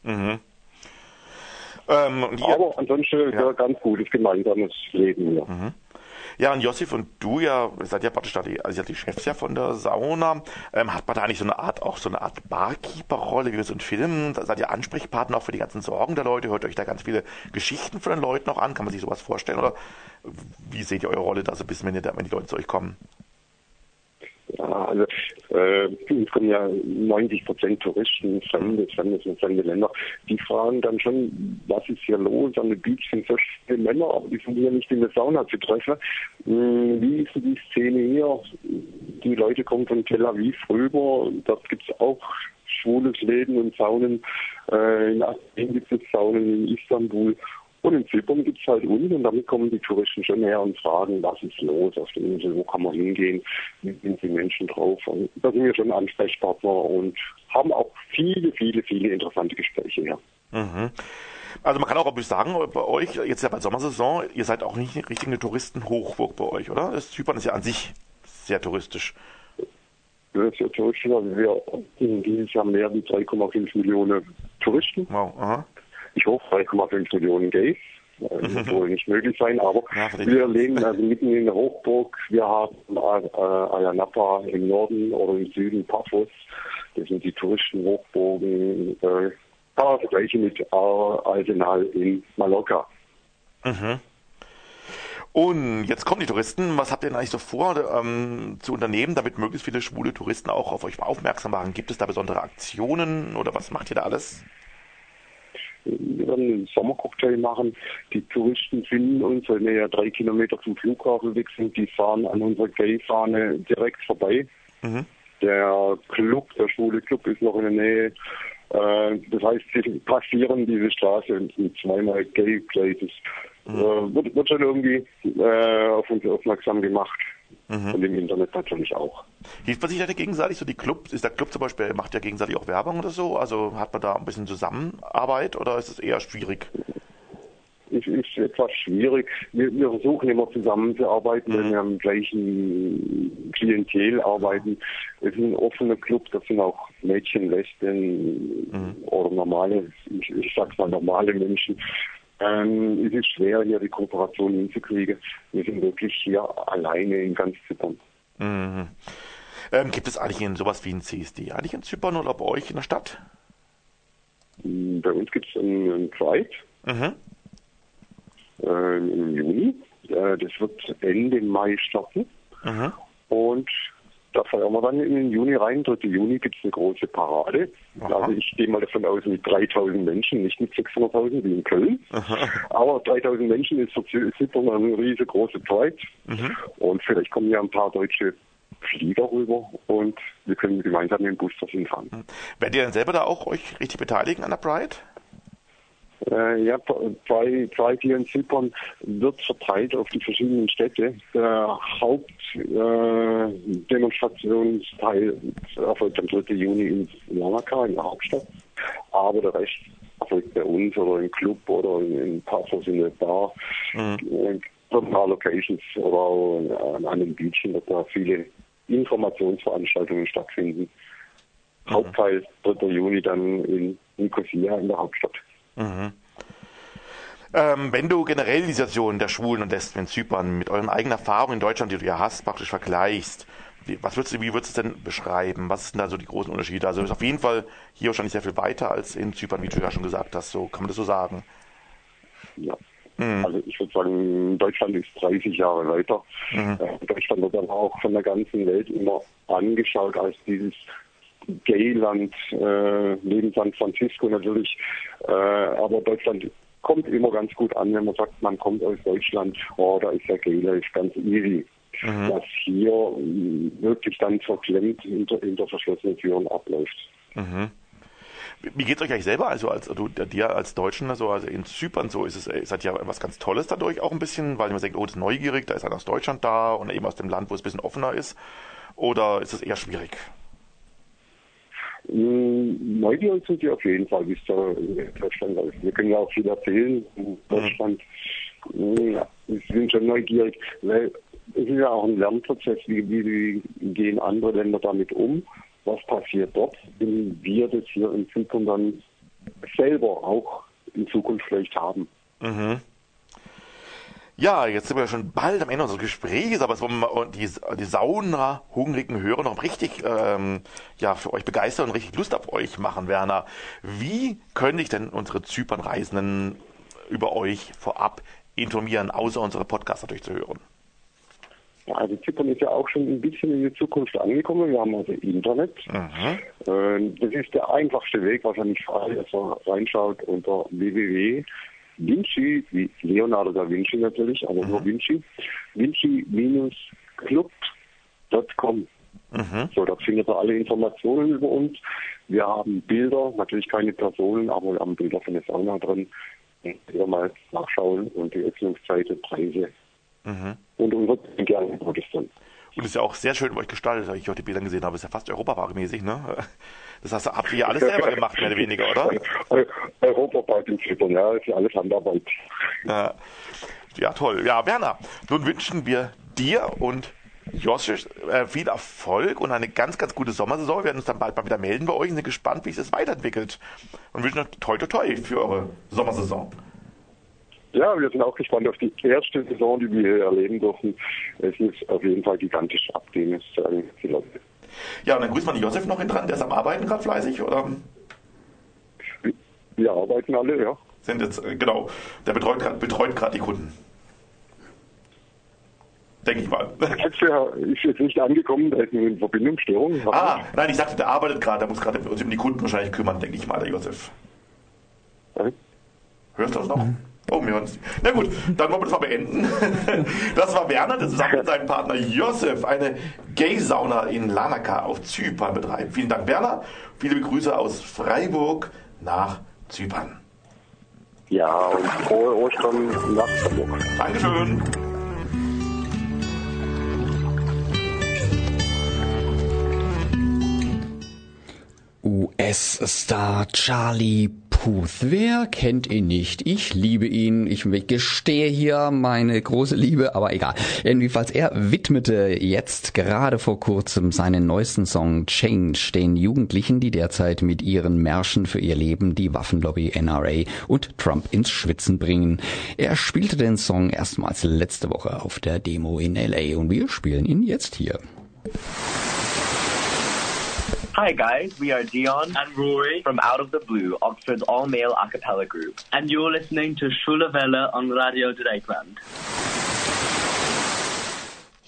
Aber ansonsten ganz gutes gemeinsames Leben hier. Ja, und Josif und du seid ja praktisch die Chefs ja von der Sauna. Hat man da eigentlich so eine Art Barkeeper-Rolle, wie wir so in Filmen? Seid ihr Ansprechpartner auch für die ganzen Sorgen der Leute? Hört euch da ganz viele Geschichten von den Leuten auch an? Kann man sich sowas vorstellen? Oder wie seht ihr eure Rolle da so ein bisschen, wenn die Leute zu euch kommen? Ja, also es kommen ja 90% Touristen, fremde Länder. Die fragen dann schon, was ist hier los? An der Beach sind so viele Männer, aber die sind hier nicht in der Sauna zu treffen. Wie ist die Szene hier? Die Leute kommen von Tel Aviv rüber. Dort gibt es auch schwules Leben und Saunen. In Athen gibt es Saunen, in Istanbul. Und in Zypern gibt es halt uns, und damit kommen die Touristen schon her und fragen, was ist los auf der Insel, wo kann man hingehen, wie sind die Menschen drauf. Und da sind wir schon Ansprechpartner und haben auch viele interessante Gespräche her. Also man kann auch sagen, bei euch, jetzt ja bei Sommersaison, ihr seid auch nicht richtig eine Touristenhochburg bei euch, oder? Zypern ist ja an sich sehr touristisch. Ja, sehr touristisch. Also wir dieses Jahr mehr als 3,5 Millionen Touristen. Wow, Ich hoffe 3,5 Millionen Gays. Das soll nicht möglich sein, aber wir leben also mitten in der Hochburg. Wir haben Ayia Napa im Norden oder im Süden Paphos. Das sind die Touristenhochburgen. Vergleiche mit Arsenal in Mallorca. Und jetzt kommen die Touristen. Was habt ihr denn eigentlich so vor zu unternehmen, damit möglichst viele schwule Touristen auch auf euch aufmerksam machen? Gibt es da besondere Aktionen oder was macht ihr da alles? Wir werden einen Sommercocktail machen. Die Touristen finden uns, weil wir ja 3 Kilometer vom Flughafen weg sind. Die fahren an unserer Gay-Fahne direkt vorbei. Der schwule Club ist noch in der Nähe. Das heißt, sie passieren diese Straße und sind zweimal Gay Places. Wird schon irgendwie auf uns aufmerksam gemacht. Und im Internet natürlich auch. Hilft man sich da gegenseitig? So ist der Club zum Beispiel, macht ja gegenseitig auch Werbung oder so? Also hat man da ein bisschen Zusammenarbeit oder ist es eher schwierig? Ist etwas schwierig. Wir versuchen immer zusammenzuarbeiten, wenn wir am gleichen Klientel arbeiten. Es ist ein offener Club, das sind auch Mädchen, Lesben oder normale, ich sag's mal normale Menschen. Es ist schwer, hier die Kooperation hinzukriegen. Wir sind wirklich hier alleine in ganz Zypern. Gibt es eigentlich sowas wie ein CSD eigentlich in Zypern oder bei euch in der Stadt? Bei uns gibt es einen Pride im Juni. Das wird Ende Mai starten. Und da feiern wir dann in den Juni rein. 3. Juni gibt es eine große Parade. Also ich gehe mal davon aus, mit 3000 Menschen, nicht mit 600.000 wie in Köln. Aber 3000 Menschen ist für Zypern eine riesengroße Zeit. Und vielleicht kommen ja ein paar deutsche Flieger rüber und wir können gemeinsam mit dem Bus dorthin fahren. Werdet ihr dann selber da auch euch richtig beteiligen an der Pride? Ja, Pride hier in Zypern wird verteilt auf die verschiedenen Städte. Der Hauptdemonstrationsteil erfolgt am 3. Juni in Larnaca, in der Hauptstadt. Aber der Rest erfolgt bei uns oder im Club oder in Pubs, in der Bar, in ein paar Locations oder auch an den Beachen, wird da viele Informationsveranstaltungen stattfinden. Hauptteil 3. Juni dann in Nicosia in der Hauptstadt. Wenn du generell die Situation der Schwulen und Lesben in Zypern mit euren eigenen Erfahrungen in Deutschland, die du ja hast, praktisch vergleichst, wie würdest du es denn beschreiben? Was sind da so die großen Unterschiede? Also ist auf jeden Fall hier wahrscheinlich sehr viel weiter als in Zypern, wie du ja schon gesagt hast. So kann man das so sagen? Ja. Also ich würde sagen, Deutschland ist 30 Jahre weiter. Deutschland wird aber auch von der ganzen Welt immer angeschaut als dieses Gayland, neben San Francisco natürlich. Aber Deutschland kommt immer ganz gut an, wenn man sagt, man kommt aus Deutschland, da ist ja Gay-Life ganz easy. Was hier wirklich dann verklemmt hinter verschlossenen Türen abläuft. Wie geht es euch eigentlich selber, also dir als Deutschen, also in Zypern so, ist halt ja was ganz Tolles dadurch auch ein bisschen, weil man denkt, das ist neugierig, da ist einer aus Deutschland da und eben aus dem Land, wo es ein bisschen offener ist, oder ist es eher schwierig? Neugierig sind wir auf jeden Fall, wie es da in Deutschland läuft. Wir können ja auch viel erzählen in Deutschland. Ja, wir sind schon neugierig, weil es ist ja auch ein Lernprozess, wie gehen andere Länder damit um, was passiert dort, wenn wir das hier in Zypern dann selber auch in Zukunft vielleicht haben. Ja, jetzt sind wir schon bald am Ende unseres Gesprächs, aber es wollen wir die Sauna-hungrigen Hörer noch richtig für euch begeistern und richtig Lust auf euch machen, Werner. Wie können sich denn unsere Zypern-Reisenden über euch vorab informieren, außer unsere Podcasts natürlich zu hören? Ja, also Zypern ist ja auch schon ein bisschen in die Zukunft angekommen. Wir haben also Internet. Das ist der einfachste Weg, wahrscheinlich für alle, dass man reinschaut unter www.vinci, wie Leonardo da Vinci natürlich, aber nur Vinci, vinci-club.com. So, da findet ihr alle Informationen über uns. Wir haben Bilder, natürlich keine Personen, aber wir haben Bilder von der Sauna drin. Ihr mal nachschauen und die Öffnungszeiten, Preise. Und unser Angebot ist dann. Und es ist ja auch sehr schön bei euch gestaltet, weil ich heute die Bilder gesehen habe. Ist ja fast Europapark-mäßig, ne? Das habt ihr ja alles selber gemacht, mehr oder weniger, oder? Europapark in Zypern, ja, ist ja alles Handarbeit. Ja, toll. Ja, Werner, nun wünschen wir dir und Josef viel Erfolg und eine ganz, ganz gute Sommersaison. Wir werden uns dann bald mal wieder melden bei euch und sind gespannt, wie sich das weiterentwickelt. Und wünschen euch toi toi toi für eure Sommersaison. Ja, wir sind auch gespannt auf die erste Saison, die wir hier erleben dürfen. Es ist auf jeden Fall gigantisch abgehen, sagen die Leute. Ja, und dann grüßt man Josef noch dran, der ist am Arbeiten gerade fleißig, oder? Wir arbeiten alle, ja. Sind jetzt, genau, der betreut gerade die Kunden. Denke ich mal. Ist jetzt nicht angekommen, da ist eine Verbindungsstörung. Nein, ich sagte, der arbeitet gerade, der muss gerade uns um die Kunden wahrscheinlich kümmern, denke ich mal, der Josef. Hörst du das noch? Oh, wir hören es. Na gut, dann wollen wir das mal beenden. Das war Werner, der zusammen mit seinem Partner Josef eine Gay-Sauna in Larnaca auf Zypern betreibt. Vielen Dank, Werner. Viele Grüße aus Freiburg nach Zypern. Ja, und frohe Ostern nach Freiburg. Dankeschön. US-Star Charlie Puth. Wer kennt ihn nicht? Ich liebe ihn. Ich gestehe hier meine große Liebe, aber egal. Jedenfalls, er widmete jetzt gerade vor kurzem seinen neuesten Song Change den Jugendlichen, die derzeit mit ihren Märschen für ihr Leben die Waffenlobby NRA und Trump ins Schwitzen bringen. Er spielte den Song erstmals letzte Woche auf der Demo in LA und wir spielen ihn jetzt hier. Hi guys, we are Dion and Rory from Out of the Blue, Oxford's all-male a cappella group. And you're listening to Schwule Welle on Radio Dreieckland.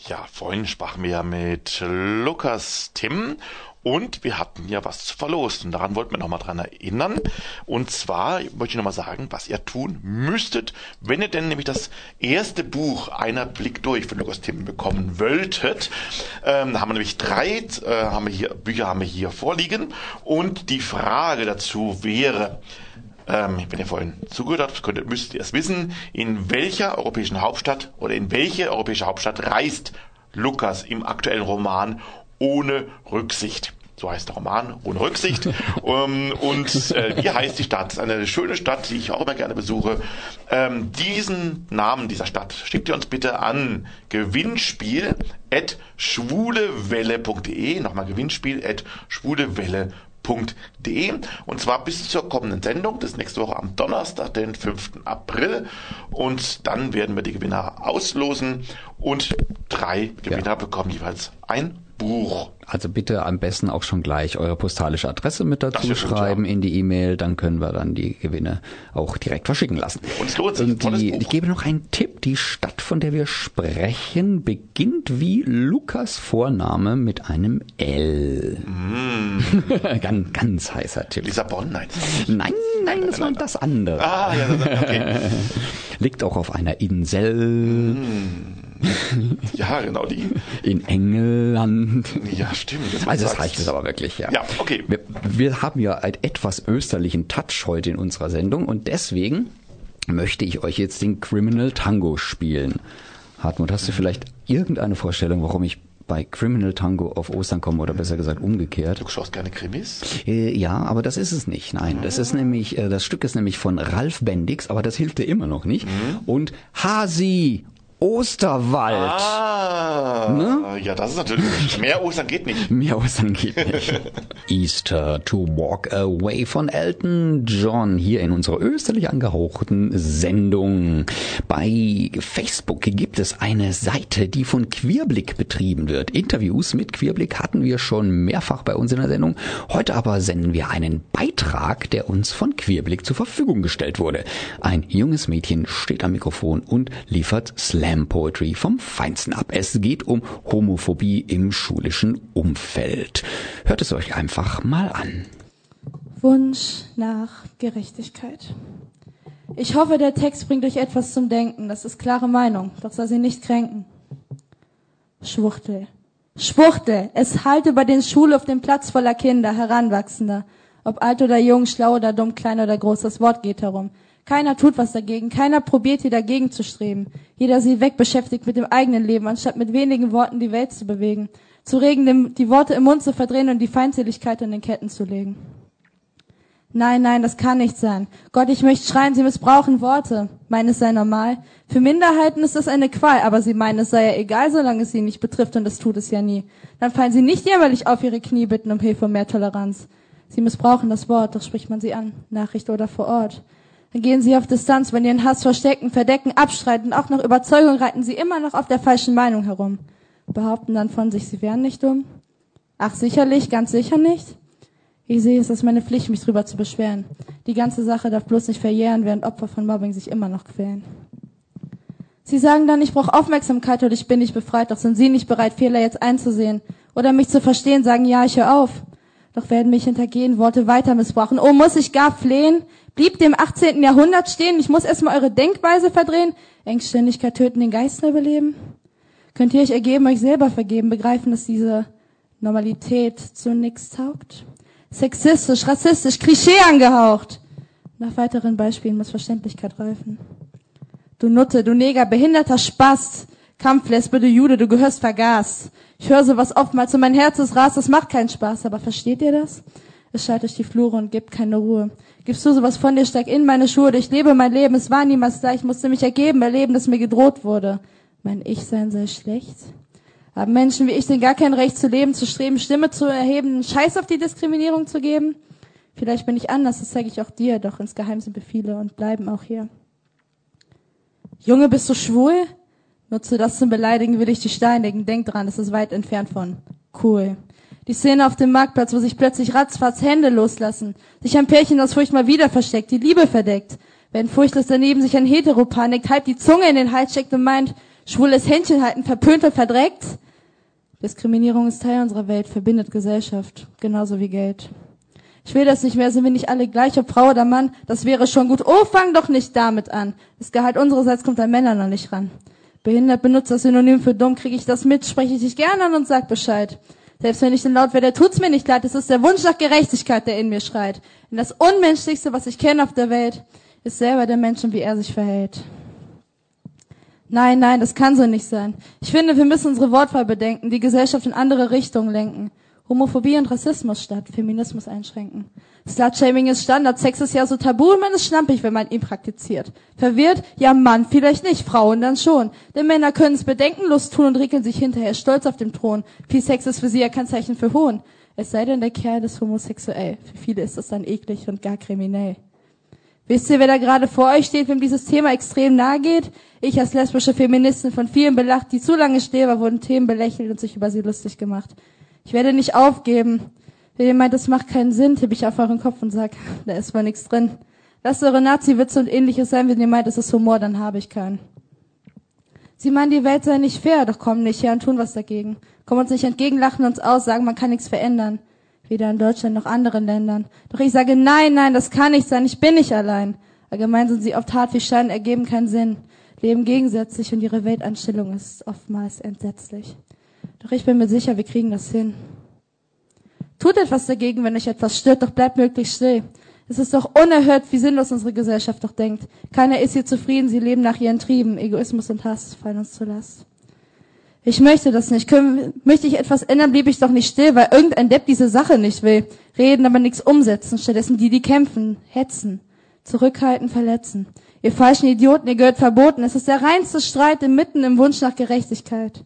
Ja, vorhin sprachen wir ja mit Lukas Timm und wir hatten ja was zu verlosen. Daran wollten wir nochmal dran erinnern. Und zwar möchte ich nochmal sagen, was ihr tun müsstet, wenn ihr denn nämlich das erste Buch Einer Blick durch von Lukas Timm bekommen wolltet. Da haben wir nämlich 3 Bücher haben wir hier vorliegen. Und die Frage dazu wäre, wenn ihr vorhin zugehört habt, müsstet ihr es wissen, in welche europäische Hauptstadt reist Lukas im aktuellen Roman Ohne Rücksicht. So heißt der Roman, Ohne Rücksicht. Wie heißt die Stadt? Das ist eine schöne Stadt, die ich auch immer gerne besuche. Diesen Namen dieser Stadt schickt ihr uns bitte an gewinnspiel@schwulewelle.de. Nochmal gewinnspiel@schwulewelle.de. Und zwar bis zur kommenden Sendung, das ist nächste Woche am Donnerstag, den 5. April. Und dann werden wir die Gewinner auslosen und 3 Gewinner bekommen jeweils ein Buch. Also bitte am besten auch schon gleich eure postalische Adresse mit dazu schreiben in die E-Mail, dann können wir dann die Gewinne auch direkt verschicken lassen. Und es lohnt sich. Ich gebe noch einen Tipp. Die Stadt, von der wir sprechen, beginnt wie Lukas Vorname mit einem L. Ganz heißer Tipp. Lissabon? Nein. Nein, das war das andere. Ah, ja, okay. Liegt auch auf einer Insel. Ja, genau die. In England. Ja, stimmt. Also das reicht es aber wirklich, ja. Ja, okay. Wir haben ja einen etwas österlichen Touch heute in unserer Sendung und deswegen möchte ich euch jetzt den Criminal Tango spielen. Hartmut, hast du vielleicht irgendeine Vorstellung, warum ich bei Criminal Tango auf Ostern komme oder besser gesagt umgekehrt? Du schaust gerne Krimis? Ja, aber das ist es nicht. Nein, das ist nämlich, das Stück ist nämlich von Ralf Bendix, aber das hilft dir immer noch nicht. Und Hasi Osterwald. Ne? Ja, das ist natürlich. Mehr Ostern geht nicht. Mehr Ostern geht nicht. Easter to Walk Away von Elton John hier in unserer österlich angehauchten Sendung. Bei Facebook gibt es eine Seite, die von Queerblick betrieben wird. Interviews mit Queerblick hatten wir schon mehrfach bei uns in der Sendung. Heute aber senden wir einen Beitrag, der uns von Queerblick zur Verfügung gestellt wurde. Ein junges Mädchen steht am Mikrofon und liefert Slam Poetry vom Feinsten ab. Es geht um Homophobie im schulischen Umfeld. Hört es euch einfach mal an. Wunsch nach Gerechtigkeit. Ich hoffe, der Text bringt euch etwas zum Denken. Das ist klare Meinung, doch soll sie nicht kränken. Schwuchtel. Schwuchtel. Es hallt über den Schul auf dem Platz voller Kinder, Heranwachsender. Ob alt oder jung, schlau oder dumm, klein oder groß, das Wort geht herum. Keiner tut was dagegen, keiner probiert hier dagegen zu streben. Jeder sieht weg, beschäftigt mit dem eigenen Leben, anstatt mit wenigen Worten die Welt zu bewegen. Zu regen, die Worte im Mund zu verdrehen und die Feindseligkeit in den Ketten zu legen. Nein, das kann nicht sein. Gott, ich möchte schreien, sie missbrauchen Worte. Meinen, es sei normal. Für Minderheiten ist das eine Qual, aber sie meinen, es sei ja egal, solange es sie nicht betrifft, und es tut es ja nie. Dann fallen sie nicht jämmerlich auf ihre Knie, bitten um Hilfe und mehr Toleranz. Sie missbrauchen das Wort, doch spricht man sie an, Nachricht oder vor Ort. Dann gehen sie auf Distanz, wenn ihren Hass verstecken, verdecken, abstreiten, auch nach Überzeugung reiten sie immer noch auf der falschen Meinung herum. Behaupten dann von sich, sie wären nicht dumm. Ach, sicherlich, ganz sicher nicht. Ich sehe, es ist meine Pflicht, mich drüber zu beschweren. Die ganze Sache darf bloß nicht verjähren, während Opfer von Mobbing sich immer noch quälen. Sie sagen dann, ich brauche Aufmerksamkeit oder ich bin nicht befreit, doch sind sie nicht bereit, Fehler jetzt einzusehen. Oder mich zu verstehen, sagen, ja, ich höre auf. Doch werden mich hintergehen, Worte weiter missbrauchen. Oh, muss ich gar flehen? Blieb dem 18. Jahrhundert stehen? Ich muss erstmal eure Denkweise verdrehen? Engständigkeit töten, den Geist neu beleben? Könnt ihr euch ergeben, euch selber vergeben, begreifen, dass diese Normalität zu nix taugt? Sexistisch, rassistisch, Klischee angehaucht. Nach weiteren Beispielen muss Verständlichkeit reifen. Du Nutte, du Neger, behinderter Spast, Kampflesbe, du Jude, du gehörst vergast. Ich höre sowas oftmals und mein Herz ist rast, das macht keinen Spaß, aber versteht ihr das? Es schallt durch die Flure und gibt keine Ruhe. Gibst du sowas von dir, steig in meine Schuhe, durchlebe mein Leben, es war niemals gleich, musste mich ergeben, erleben, dass mir gedroht wurde. Mein Ich-Sein sei schlecht? Haben Menschen wie ich denn gar kein Recht zu leben, zu streben, Stimme zu erheben, einen Scheiß auf die Diskriminierung zu geben? Vielleicht bin ich anders, das zeige ich auch dir, doch insgeheim sind wir viele und bleiben auch hier. Junge, bist du schwul? Nutze das zum Beleidigen, will ich dich steinigen. Denk dran, das ist weit entfernt von cool. Die Szene auf dem Marktplatz, wo sich plötzlich ratzfatz Hände loslassen, sich ein Pärchen aus Furcht mal wieder versteckt, die Liebe verdeckt, wenn furchtlos daneben sich ein Hetero panikt, halb die Zunge in den Hals steckt und meint, Schwules Händchen halten, verpönt und verdreckt. Diskriminierung ist Teil unserer Welt, verbindet Gesellschaft, genauso wie Geld. Ich will das nicht mehr, sind wir nicht alle gleich, ob Frau oder Mann, das wäre schon gut. Oh, fang doch nicht damit an. Das Gehalt unsererseits kommt an Männer noch nicht ran. Behindert benutzt das Synonym für dumm, kriege ich das mit, spreche ich dich gerne an und sag Bescheid. Selbst wenn ich denn laut werde, tut's mir nicht leid, es ist der Wunsch nach Gerechtigkeit, der in mir schreit. Denn das Unmenschlichste, was ich kenne auf der Welt, ist selber der Mensch und wie er sich verhält. Nein, das kann so nicht sein. Ich finde, wir müssen unsere Wortwahl bedenken, die Gesellschaft in andere Richtungen lenken. Homophobie und Rassismus statt Feminismus einschränken. Slutshaming ist Standard, Sex ist ja so tabu und man ist schlampig, wenn man ihn praktiziert. Verwirrt? Ja, Mann, vielleicht nicht, Frauen dann schon. Denn Männer können es bedenkenlos tun und regeln sich hinterher stolz auf dem Thron. Viel Sex ist für sie ja kein Zeichen für Hohn. Es sei denn, der Kerl ist homosexuell. Für viele ist das dann eklig und gar kriminell. Wisst ihr, wer da gerade vor euch steht, wem dieses Thema extrem nahe geht? Ich als lesbische Feministin, von vielen belacht, die zu lange still war, wurden Themen belächelt und sich über sie lustig gemacht. Ich werde nicht aufgeben. Wenn ihr meint, das macht keinen Sinn, tippe ich auf euren Kopf und sag, da ist wohl nichts drin. Lasst eure Nazi-Witze und ähnliches sein, wenn ihr meint, es ist Humor, dann habe ich keinen. Sie meinen, die Welt sei nicht fair, doch kommen nicht her und tun was dagegen. Kommen uns nicht entgegen, lachen uns aus, sagen, man kann nichts verändern. Weder in Deutschland noch anderen Ländern. Doch ich sage, nein, das kann nicht sein, ich bin nicht allein. Allgemein sind sie oft hart wie Stein, ergeben keinen Sinn. Leben gegensätzlich und ihre Weltanstellung ist oftmals entsetzlich. Doch ich bin mir sicher, wir kriegen das hin. Tut etwas dagegen, wenn euch etwas stört, doch bleibt möglichst still. Es ist doch unerhört, wie sinnlos unsere Gesellschaft doch denkt. Keiner ist hier zufrieden, sie leben nach ihren Trieben. Egoismus und Hass fallen uns zur Last. Ich möchte das nicht. Möchte ich etwas ändern, blieb ich doch nicht still, weil irgendein Depp diese Sache nicht will. Reden, aber nichts umsetzen. Stattdessen die kämpfen, hetzen, zurückhalten, verletzen. Ihr falschen Idioten, ihr gehört verboten. Es ist der reinste Streit inmitten im Wunsch nach Gerechtigkeit.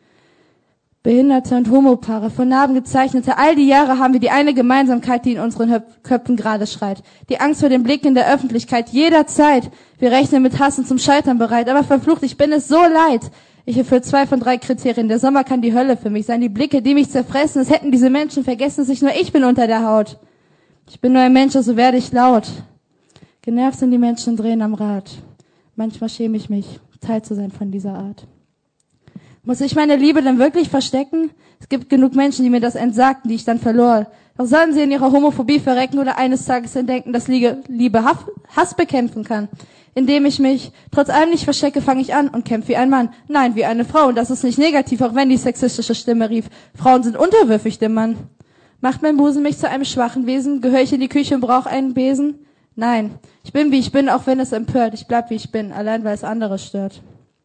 Behinderte und Homopaare, von Narben gezeichnete, all die Jahre haben wir die eine Gemeinsamkeit, die in unseren Köpfen gerade schreit. Die Angst vor dem Blick in der Öffentlichkeit, jederzeit. Wir rechnen mit Hass und zum Scheitern bereit, aber verflucht, ich bin es so leid. Ich erfülle 2 von 3 Kriterien. Der Sommer kann die Hölle für mich sein. Die Blicke, die mich zerfressen, es hätten diese Menschen vergessen, dass nicht nur ich bin unter der Haut. Ich bin nur ein Mensch, also werde ich laut. Genervt sind die Menschen, drehen am Rad. Manchmal schäme ich mich, Teil zu sein von dieser Art. Muss ich meine Liebe denn wirklich verstecken? Es gibt genug Menschen, die mir das entsagten, die ich dann verlor. Doch sollen sie in ihrer Homophobie verrecken oder eines Tages entdecken, dass Liebe Hass bekämpfen kann. Indem ich mich trotz allem nicht verstecke, fange ich an und kämpfe wie ein Mann. Nein, wie eine Frau. Und das ist nicht negativ, auch wenn die sexistische Stimme rief. Frauen sind unterwürfig dem Mann. Macht mein Busen mich zu einem schwachen Wesen? Gehöre ich in die Küche und brauche einen Besen? Nein, ich bin wie ich bin, auch wenn es empört. Ich bleib wie ich bin, allein weil es andere stört.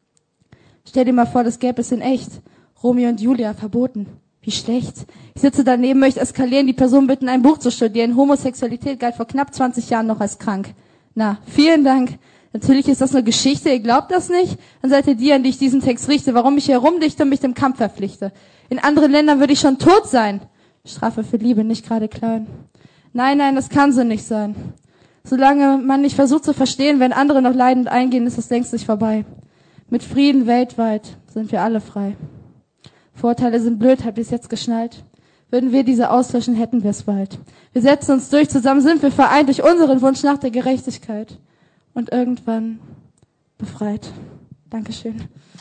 Stell dir mal vor, das gäbe es in echt. Romeo und Julia verboten. Wie schlecht. Ich sitze daneben, möchte eskalieren, die Person bitten, ein Buch zu studieren. Homosexualität galt vor knapp 20 Jahren noch als krank. Na, vielen Dank. Natürlich ist das eine Geschichte, ihr glaubt das nicht? Dann seid ihr die, an die ich diesen Text richte, warum ich herumdichte und mich dem Kampf verpflichte. In anderen Ländern würde ich schon tot sein. Strafe für Liebe, nicht gerade klein. Nein, das kann so nicht sein. Solange man nicht versucht zu verstehen, wenn andere noch leidend eingehen, ist es längst nicht vorbei. Mit Frieden weltweit sind wir alle frei. Vorteile sind blöd, habt ihr es jetzt geschnallt? Würden wir diese auslöschen, hätten wir es bald. Wir setzen uns durch, zusammen sind wir vereint durch unseren Wunsch nach der Gerechtigkeit. Und irgendwann befreit. Dankeschön.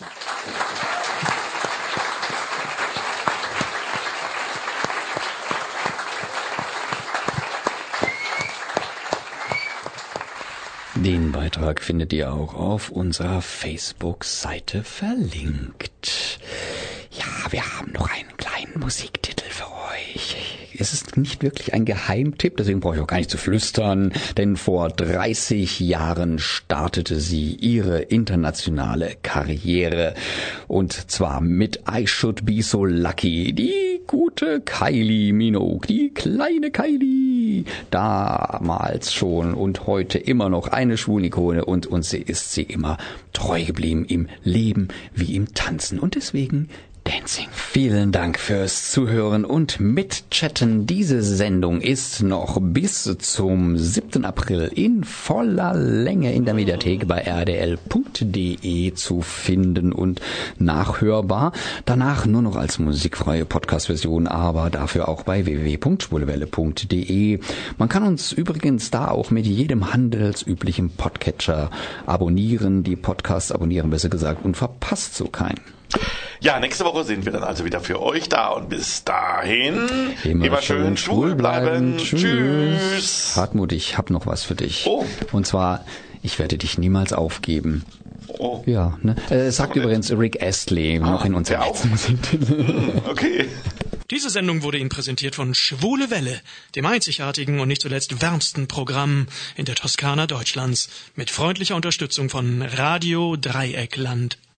Den Beitrag findet ihr auch auf unserer Facebook-Seite verlinkt. Ja, wir haben noch einen kleinen Musiktitel für euch. Es ist nicht wirklich ein Geheimtipp, deswegen brauche ich auch gar nicht zu flüstern, denn vor 30 Jahren startete sie ihre internationale Karriere. Und zwar mit I Should Be So Lucky. Die gute Kylie Minogue, die kleine Kylie. Damals schon und heute immer noch eine Schwulenikone und uns ist sie immer treu geblieben im Leben wie im Tanzen. Und deswegen Dancing. Vielen Dank fürs Zuhören und Mitchatten. Diese Sendung ist noch bis zum 7. April in voller Länge in der Mediathek bei rdl.de zu finden und nachhörbar. Danach nur noch als musikfreie Podcast-Version, aber dafür auch bei www.schwulewelle.de. Man kann uns übrigens da auch mit jedem handelsüblichen Podcatcher abonnieren, die Podcasts abonnieren, besser gesagt, und verpasst so keinen. Ja, nächste Woche sind wir dann also wieder für euch da und bis dahin immer schön schwul bleiben. Tschüss. Hartmut, ich hab noch was für dich. Oh. Und zwar, ich werde dich niemals aufgeben. Oh. Ja, ne? Sagt übrigens Rick Astley noch in unserem letzten Musiktitel. Okay. Diese Sendung wurde Ihnen präsentiert von Schwule Welle, dem einzigartigen und nicht zuletzt wärmsten Programm in der Toskana Deutschlands, mit freundlicher Unterstützung von Radio Dreieckland.